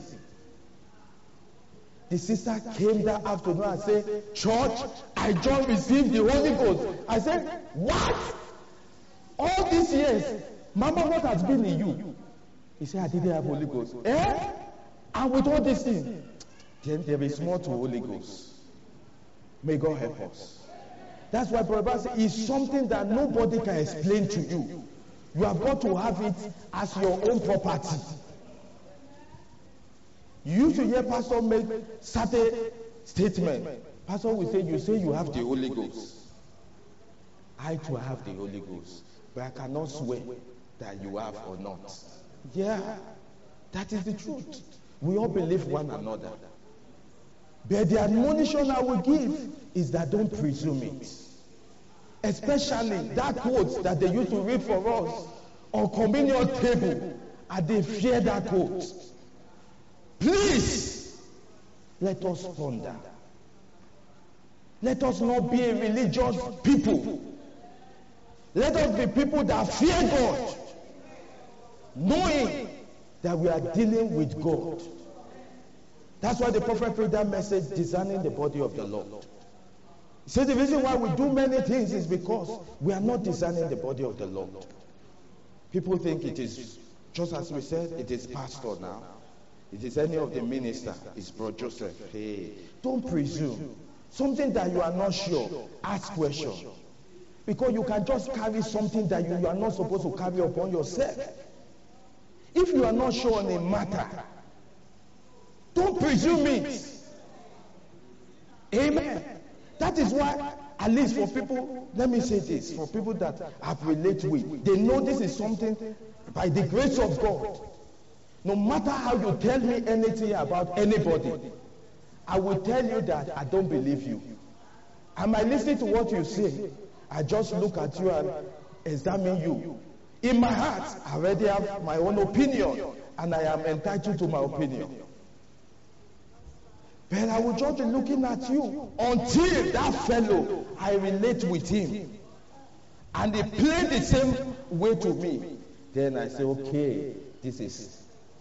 The sister came that afternoon and said, church, I just received the Holy Ghost. I said, what? All these years, mama, what has been in you? He said, I didn't have Holy Ghost. Eh? And with all these things, then there is more to Holy Ghost. May God help us. That's why Brother says it's something that nobody can explain to you. You have got to have it as your own property. You used to hear pastor make certain statement. Pastor will say, you say you have the Holy Ghost. I too have the Holy Ghost. But I cannot swear that you have or not. Yeah, that is the truth. We all believe one another. But the admonition I will give is that don't presume it. Especially that quote that they used to read for us on communion table, and they fear that quote. Please, let us ponder. Let us not be a religious people. Let us be people that fear God, knowing that we are dealing with God. That's why the prophet prayed that message, discerning the body of the Lord. So the reason why we do many things is because we are not discerning the body of the Lord. People think it is, just as we said, it is pastor now. It is any of the minister. It's Bro Joseph. Hey, don't presume. Something that you are not sure, ask question. Because you can just carry something that you, you are not supposed to carry upon yourself. If you are not sure on a matter, don't presume it. Amen. That is why, at least for people, let me say this, for people that I've related with, they know this is something by the grace of God. No matter how you tell me anything about anybody, I will tell you that I don't believe you. I might listen to what you say. I just look at you and examine you. In my heart, I already have my own opinion, and I am entitled to my opinion. But I will just be looking at you until that fellow, I relate with him, and they play the same way to me. Then I say, okay, this is.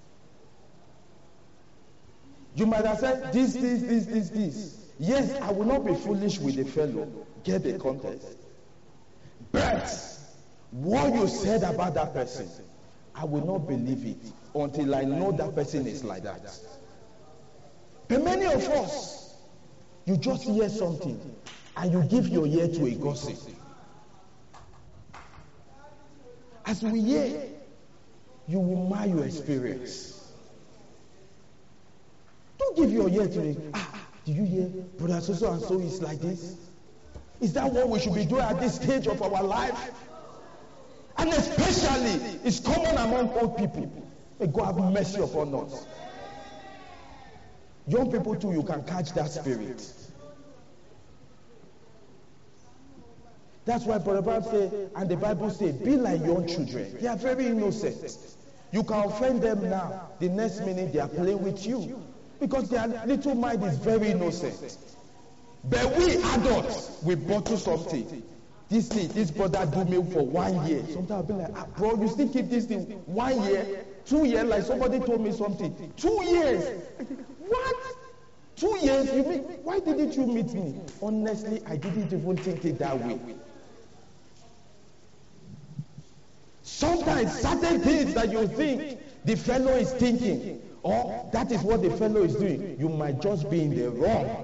You might have said this, this, this, this, this. Yes, I will not be foolish with the fellow. Get the context. But what you said about that person, I will not believe it until I know that person is like that. But many of us, you just hear something and you give your ear to a gossip. As we hear, you will mar your experience. Don't give your ear to it. Ah, do you hear? Brother so so and so is like this. Is that what we should be doing at this stage of our life? And especially, it's common among old people. May God have mercy upon us. Young people too, you can catch that spirit. That's why the Bible says, and the Bible says, be like young children. They are very innocent. You can offend them now. The next minute they are playing with you. Because their little mind is very innocent. But we adults, we bottle something. This thing, this brother do me for one year. Sometimes I'll be like, ah, bro, you still keep this thing one year, two years, like somebody told me something. Two years. What? Two years? You mean, why didn't you meet me? Honestly, I didn't even think it that way. Sometimes certain things that you think the fellow is thinking, or that is what the fellow is doing, you might just be in the wrong.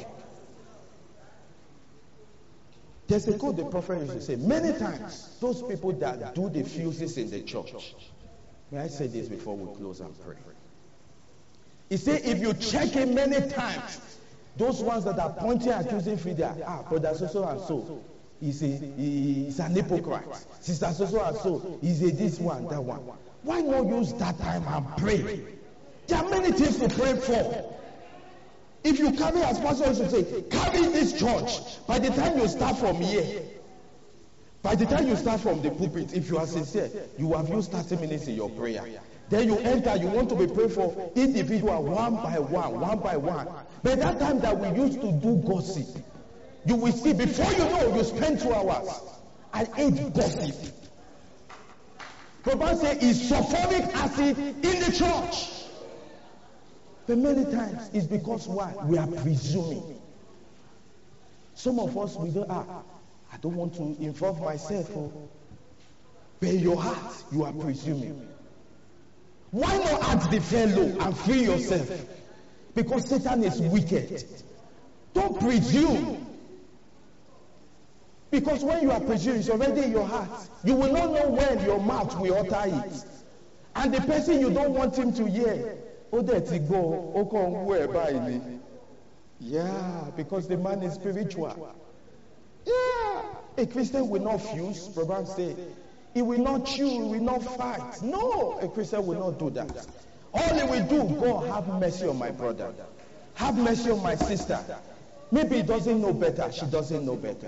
There's a quote the prophet used to say, many times, those people that do the fuses in the church. May I say this before we close and pray? He said, if you check it many times, those ones that are pointing accusing figure, ah, brother so so and so, he's, a, he's an hypocrite. Sister so so and so, he's a this one, that one. Why not use that time and pray? There are many things to pray for. If you carry, as pastor used to say, carry this church. By the time you start from here, by the time you start from the pulpit, if you are sincere, you have used thirty minutes in your prayer. Then you enter, you want to be prayed for individual one by one, one by one. But that time that we used to do gossip, you will see, before you know, you spend two hours and eat gossip. Prophet says it's sulfuric acid in the church. But many times it's because why? We are presuming. Some of us, we don't, ah, I don't want to involve myself. Oh. But in your heart, you are presuming. Why not ask the fellow and free yourself? Because Satan is wicked. Don't presume. Because when you are presuming, it's already in your heart. You will not know when your mouth will utter it. And the person you don't want him to hear, oh, that's it go, oh, come where by me. Yeah, because the man is spiritual. Yeah, a Christian will not fuse, Proverbs say. He will not chew, he will not fight. No, a Christian will not do that. All he will do, God, have mercy on my brother. Have mercy on my sister. Maybe he doesn't know better, she doesn't know better.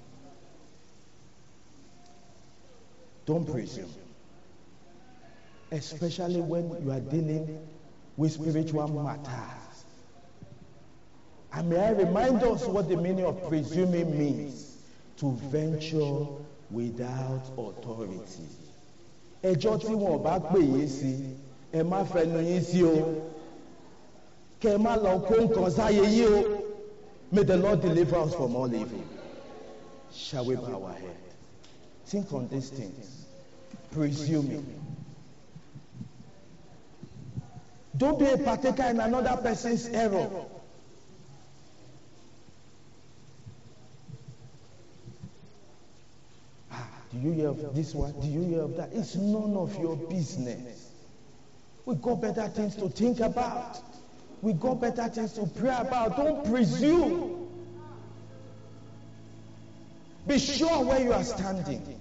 Don't presume. Especially when you are dealing with spiritual matters. And may I remind us what the meaning of presuming means? To venture without authority. Ẹjọ́ tí wọ́n bá pè yín sí, ẹ má fẹnu yín sí o. Kẹ́ má lọ kó nǹkan sáyé yín o. May the Lord deliver us from all evil. Shall we bow our head? Think on these things. Presuming. Don't be a partaker in another person's error. Ah, do you hear of this one? Do you hear of that? It's none of your business. We got better things to think about. We got better things to pray about. Don't presume. Be sure where you are standing.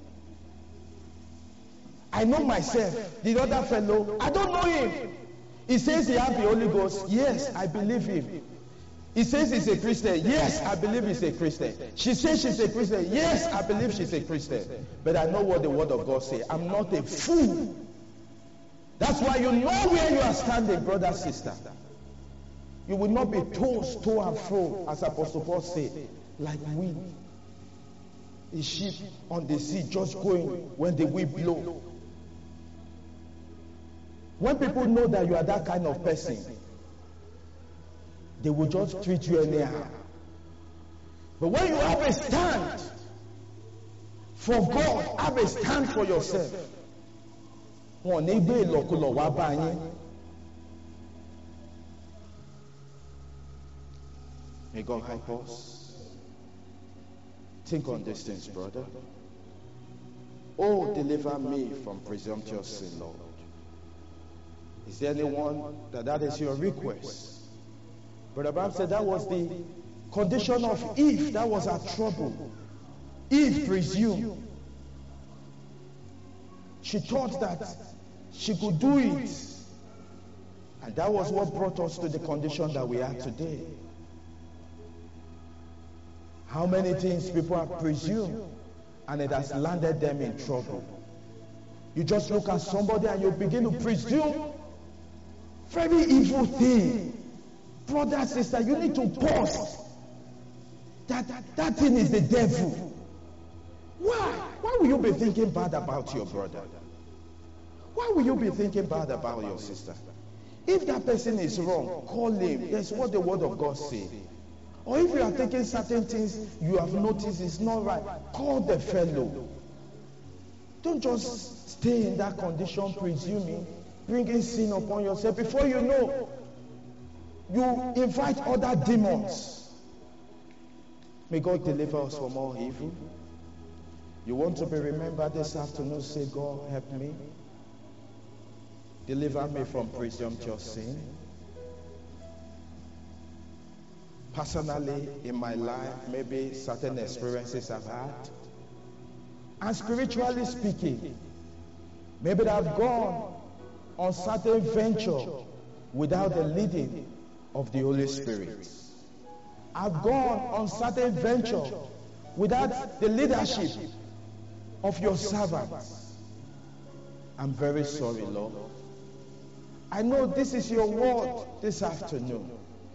I know myself. The other fellow, I don't know him. He says he has the Holy Ghost. Yes, I believe him. He says he's a Christian. Yes, I believe he's a Christian. She says she's a Christian. Yes, I believe she's a Christian. But I know what the Word of God says. I'm not a fool. That's why you know where you are standing, brother, sister. You will not be tossed to and fro, as Apostle Paul said, like wind. A ship on the sea just going when the wind blows. When people know that you are that kind of person, they will just treat you anyhow. But when you have a stand for God, have a stand for yourself. May God help us. Think on these things, brother. Oh, deliver me from presumptuous sin, Lord. Is there anyone that that is your request? Brother Abraham said that was the condition of Eve. That was her trouble. Eve presumed. She thought that she could do it. And that was what brought us to the condition that we are today. How many things people have presumed and it has landed them in trouble. You just look at somebody and you begin to presume very evil thing. Brother, sister, you need to pause. That, that, that thing is the devil. Why? Why will you be thinking bad about your brother? Why will you be thinking bad about your sister? If that person is wrong, call him. That's what the Word of God says. Or if you are taking certain things you have noticed is not right, call the fellow. Don't just stay in that condition presuming, bringing sin upon yourself. Before you know, you invite other demons. May God deliver us from all evil. You want to be remembered this afternoon, say, God, help me. Deliver me from presumptuous sin. Personally, in my life, maybe certain experiences I've had. And spiritually speaking, maybe I've gone on certain venture without the leading of the Holy Spirit. I've gone on certain venture without the leadership of your servants. I'm very sorry, Lord. I know this is your word this afternoon.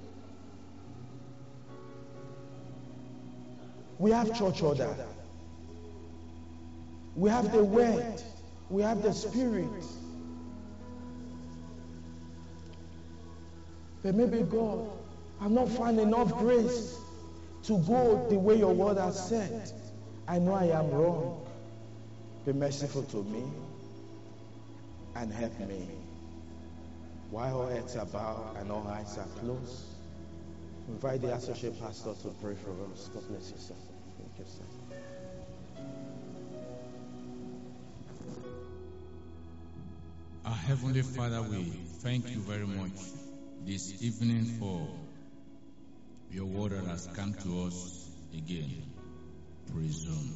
We have church order. We have the word. We have the spirit. But maybe God, I've not found enough grace to go the way your word has said. I know I am wrong. Be merciful to me and help me. While all heads are bowed and all eyes are closed, invite the associate pastor to pray for us. God bless you, sir. Thank you, sir. Our Heavenly Father, we thank you very much this evening for your word that has come to us again. Presume.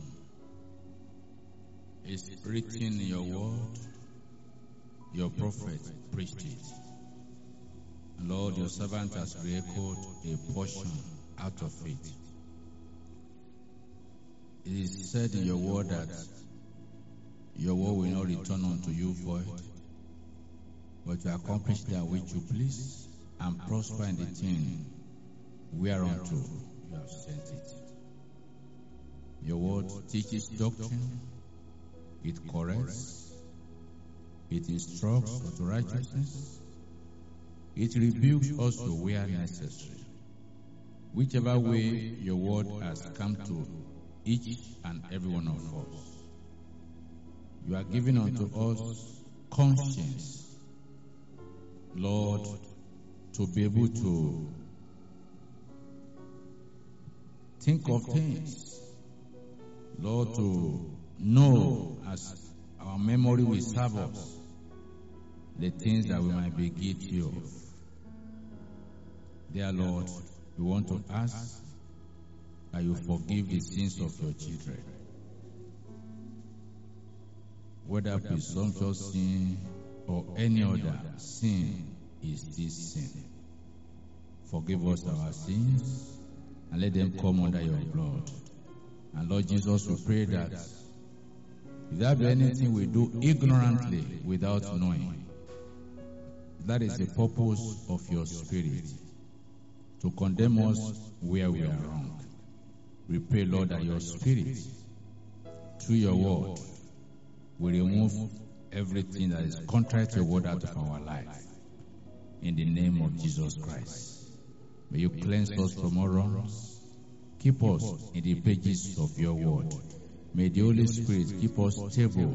It's written in your word, your prophet preached it. Lord, your servant has re-echoed a portion out of it. It is said in your word that your word will not return unto you void, but to accomplish that which you please and prosper in the thing whereunto you have sent it. Your word teaches doctrine, it corrects, it instructs unto righteousness, it rebukes also where necessary. Whichever way your word has come to each and every one of us. You are giving unto us conscience, Lord, to be able to think of things, Lord, to know as our memory will serve us the things that we might be guilty of. Dear Lord, we want to ask that you forgive the sins of your children. Whether presumptuous sin or any other sin is this sin. Forgive us our sins and let them come under your blood. And Lord Jesus, we pray that if there be anything we do ignorantly without knowing, that is the purpose of your Spirit, to condemn us where we are wrong. We pray, Lord, that your Spirit, through your word, will remove everything that is contrary to your word out of our life. In the name of Jesus Christ. May you cleanse us from all wrongs. Keep us in the pages of your word. May the Holy Spirit keep us stable,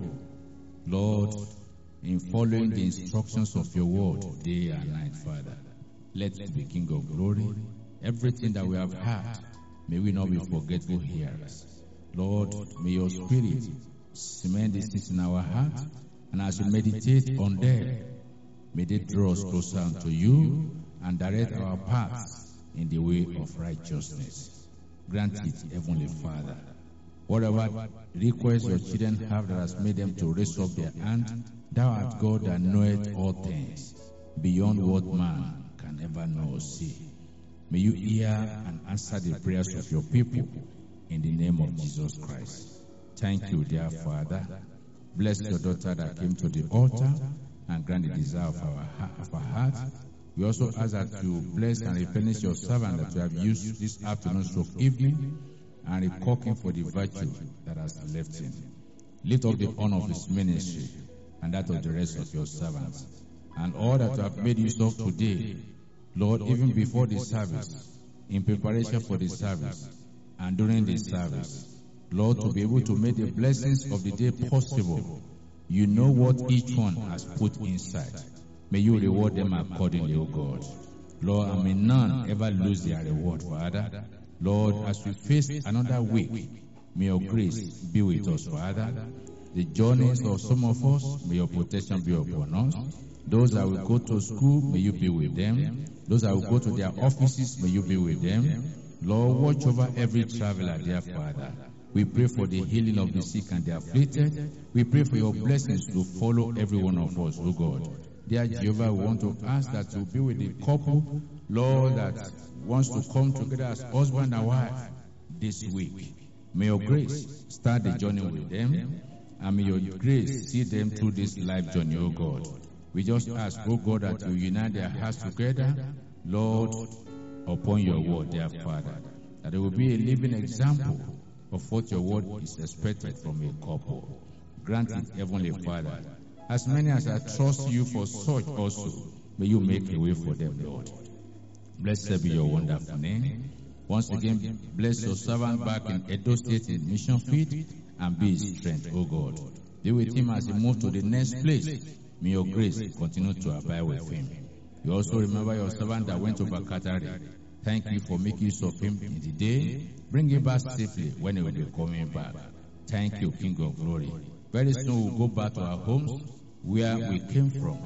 Lord, in following the instructions of your word day and night, Father. Let the King of glory, everything that we have heard, may we not be forgetful hearers. Lord, may your Spirit cement these things in our heart, and as we meditate on them, may they draw us closer unto you and direct our paths in the way of righteousness. Grant it, Heavenly Father. Whatever request your children have that has made them to raise up their hand, thou art God that knoweth all things, beyond what man can ever know or see. May you hear and answer the prayers of your people in the name of Jesus Christ. Thank you, dear Father. Bless your daughter that came to the altar and grant the desire of our, of our heart. We also ask that you bless and replenish your servant that you have used this afternoon stroke evening, and recall him for the virtue that has left him. Lift up the honor of his ministry and that of the rest of your servants, and all that you have made use of today, Lord, even before the service, in preparation for the service, and during the service, Lord, to be able to make the blessings of the day possible. You know what each one has put inside. May you reward them accordingly, O God. Lord, and may none ever lose their reward, Father. Lord, as we face another week, may your grace be with us, Father. The journeys of some of us, may your protection be upon us. Those that will go to school, may you be with them. Those that will go to their offices, may you be with them. Lord, watch over every traveler, dear Father. We pray for the healing of the sick and the afflicted. We pray for your blessings to follow every one of us, O God. Dear Jehovah, we want to ask that you be with the couple, Lord, that wants to come together as husband and wife this week. May your grace start the journey with them, and may your grace see them through this life journey, O God. We just ask, O God, that you unite their hearts together, Lord, upon your word, dear Father, that it will be a living example of what your word is expected from a couple. Grant it, Heavenly Father. As many as I trust you for such also, may you make a way for them, Lord. Blessed be your wonderful name. Once again, bless your servant back in Edo State in mission field, and be his strength, O God. Be with him as he moves to the next place. May your grace continue to abide with him. You also remember your servant that went over Katari. Thank you for making use of him in the day. Bring him back safely when he will be coming back. Thank you, King of Glory. Very soon we'll go back to our homes where we came from.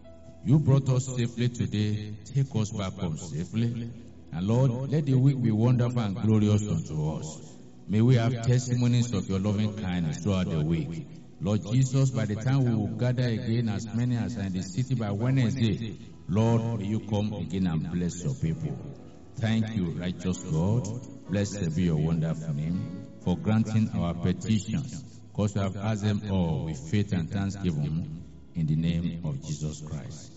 You brought us safely today. Take us back home safely. And Lord, let the week be wonderful and glorious unto us. May we have testimonies of your loving kindness throughout the week. Lord Jesus, by the time we will gather again, as many as are in the city by Wednesday, Lord, may you come again and bless your people. Thank you, righteous God. Blessed be your wonderful name for granting our petitions, because we have asked them all with faith and thanksgiving in the name of Jesus Christ.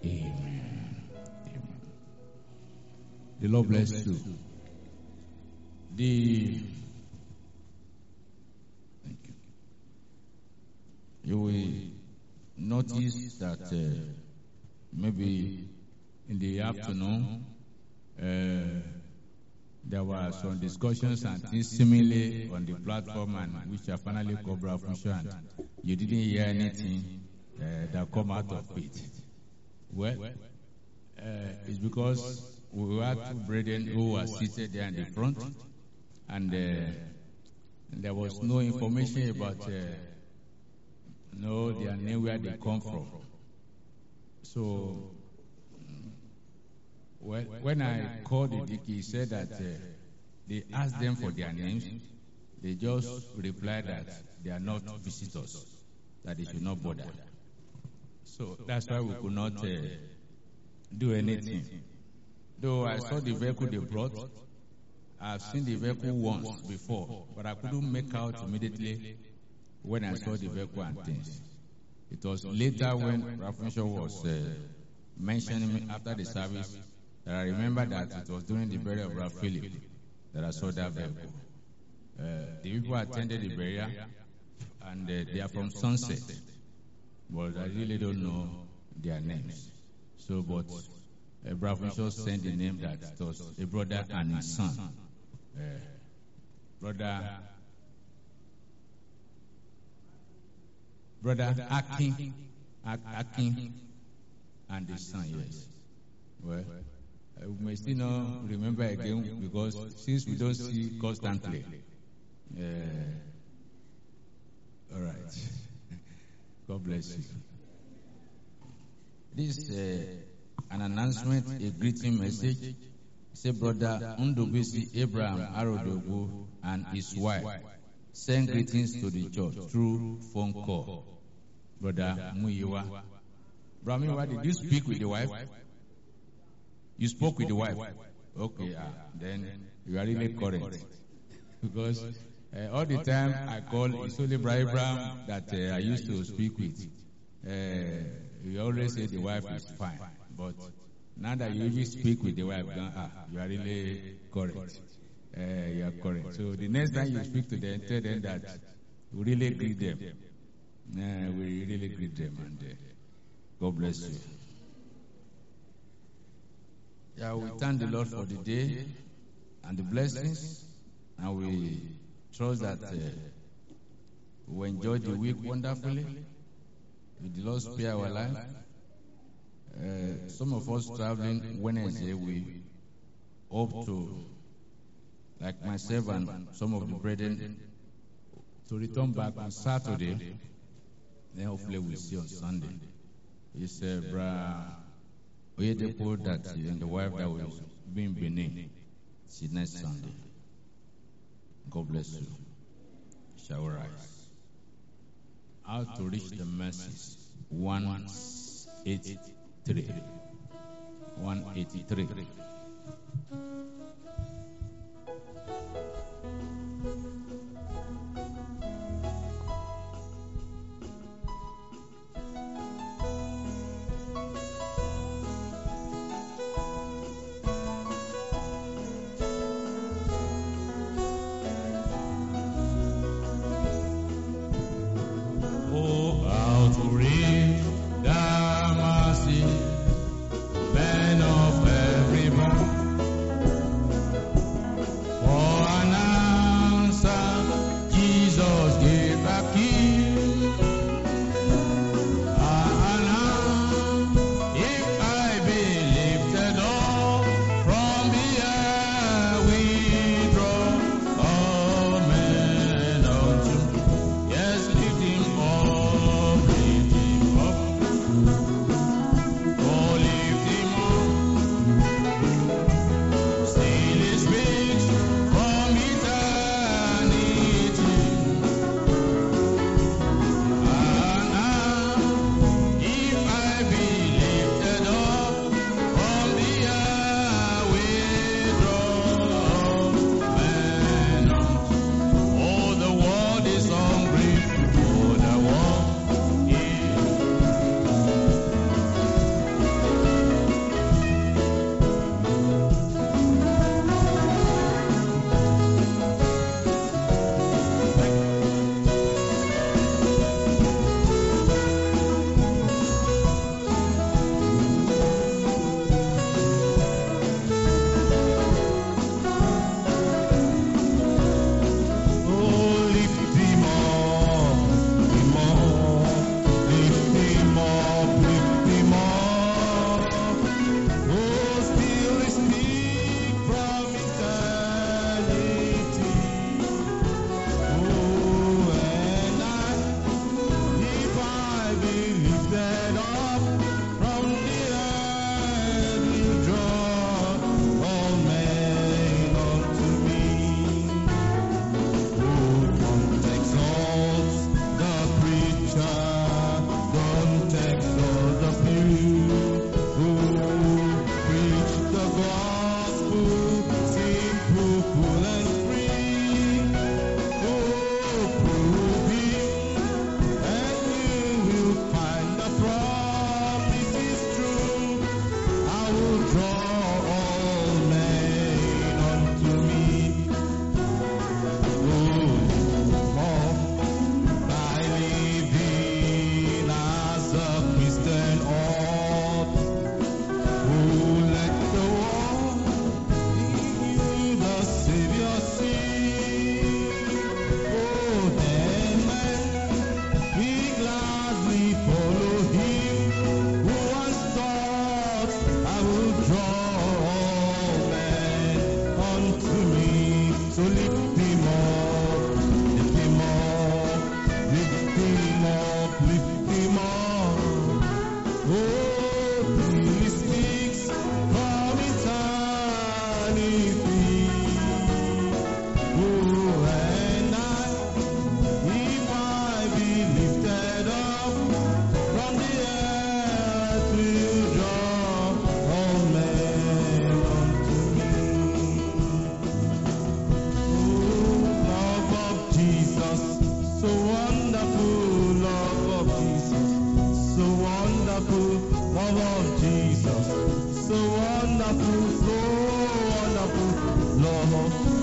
Amen. Amen. The Lord bless you. The Thank you. You will notice that uh, maybe in the afternoon, uh, there were some discussions and things seemingly on the platform, and which I finally covered and you didn't hear anything uh, that come out of it. Well, uh, it's because we had two brethren who were seated there in the front, and uh, there was no information about uh, no their name, where they come from. So, well, when I called the D K, he said that uh, they asked them for their names. They just replied that they are not visitors, that they should not bother. So that's why we could not uh, do anything. Though I saw the vehicle they brought, I've seen the vehicle once before, but I couldn't make out immediately when I saw the vehicle and things. It was later when Rafuncho was uh, mentioning me after the service that I remember that it was during the burial of Ralph Philip that I saw that vehicle. Uh, the people attended the burial, and uh, they are from Sunset, but I really don't know their names. So, but uh, Rafuncho sent the name that it was a brother and his son. Uh, brother Brother Akin, Akin, and his son, yes. Well, uh, we may still not remember again because since we don't see constantly. Uh, all right. God bless you. This is uh, an announcement, a greeting message. Say, Brother Undubisi Abraham Arodogu and his wife send greetings to the church through phone call. Brother Muyiwa. Brother Muyiwa, did you speak with the wife? You spoke with the wife? Okay, uh, then you are really correct. Because uh, all the time I call, it's only Brother Abraham that uh, I used to speak with. Uh, you always say the wife is fine. But now that you even speak with the wife, ah, you are really correct. Uh, you are correct. So the next time you speak to them, tell them that we really greet them. Uh, we really greet them, and uh, God bless you. Yeah, we thank the Lord for the day and the blessings, and we trust that uh, we enjoy the week wonderfully. With the Lord spare our life. Uh, some of us traveling Wednesday, we hope to, like myself and some of the brethren, to return back on Saturday. Then hopefully we'll see on Sunday. It's uh, Bra Oyedepo that and the wife that will be in Benin. See next Sunday. God bless you. Shall we rise? How to reach the mercies. one eighty-three. one eighty-three. Men of every wonderful, so wonderful, Lord.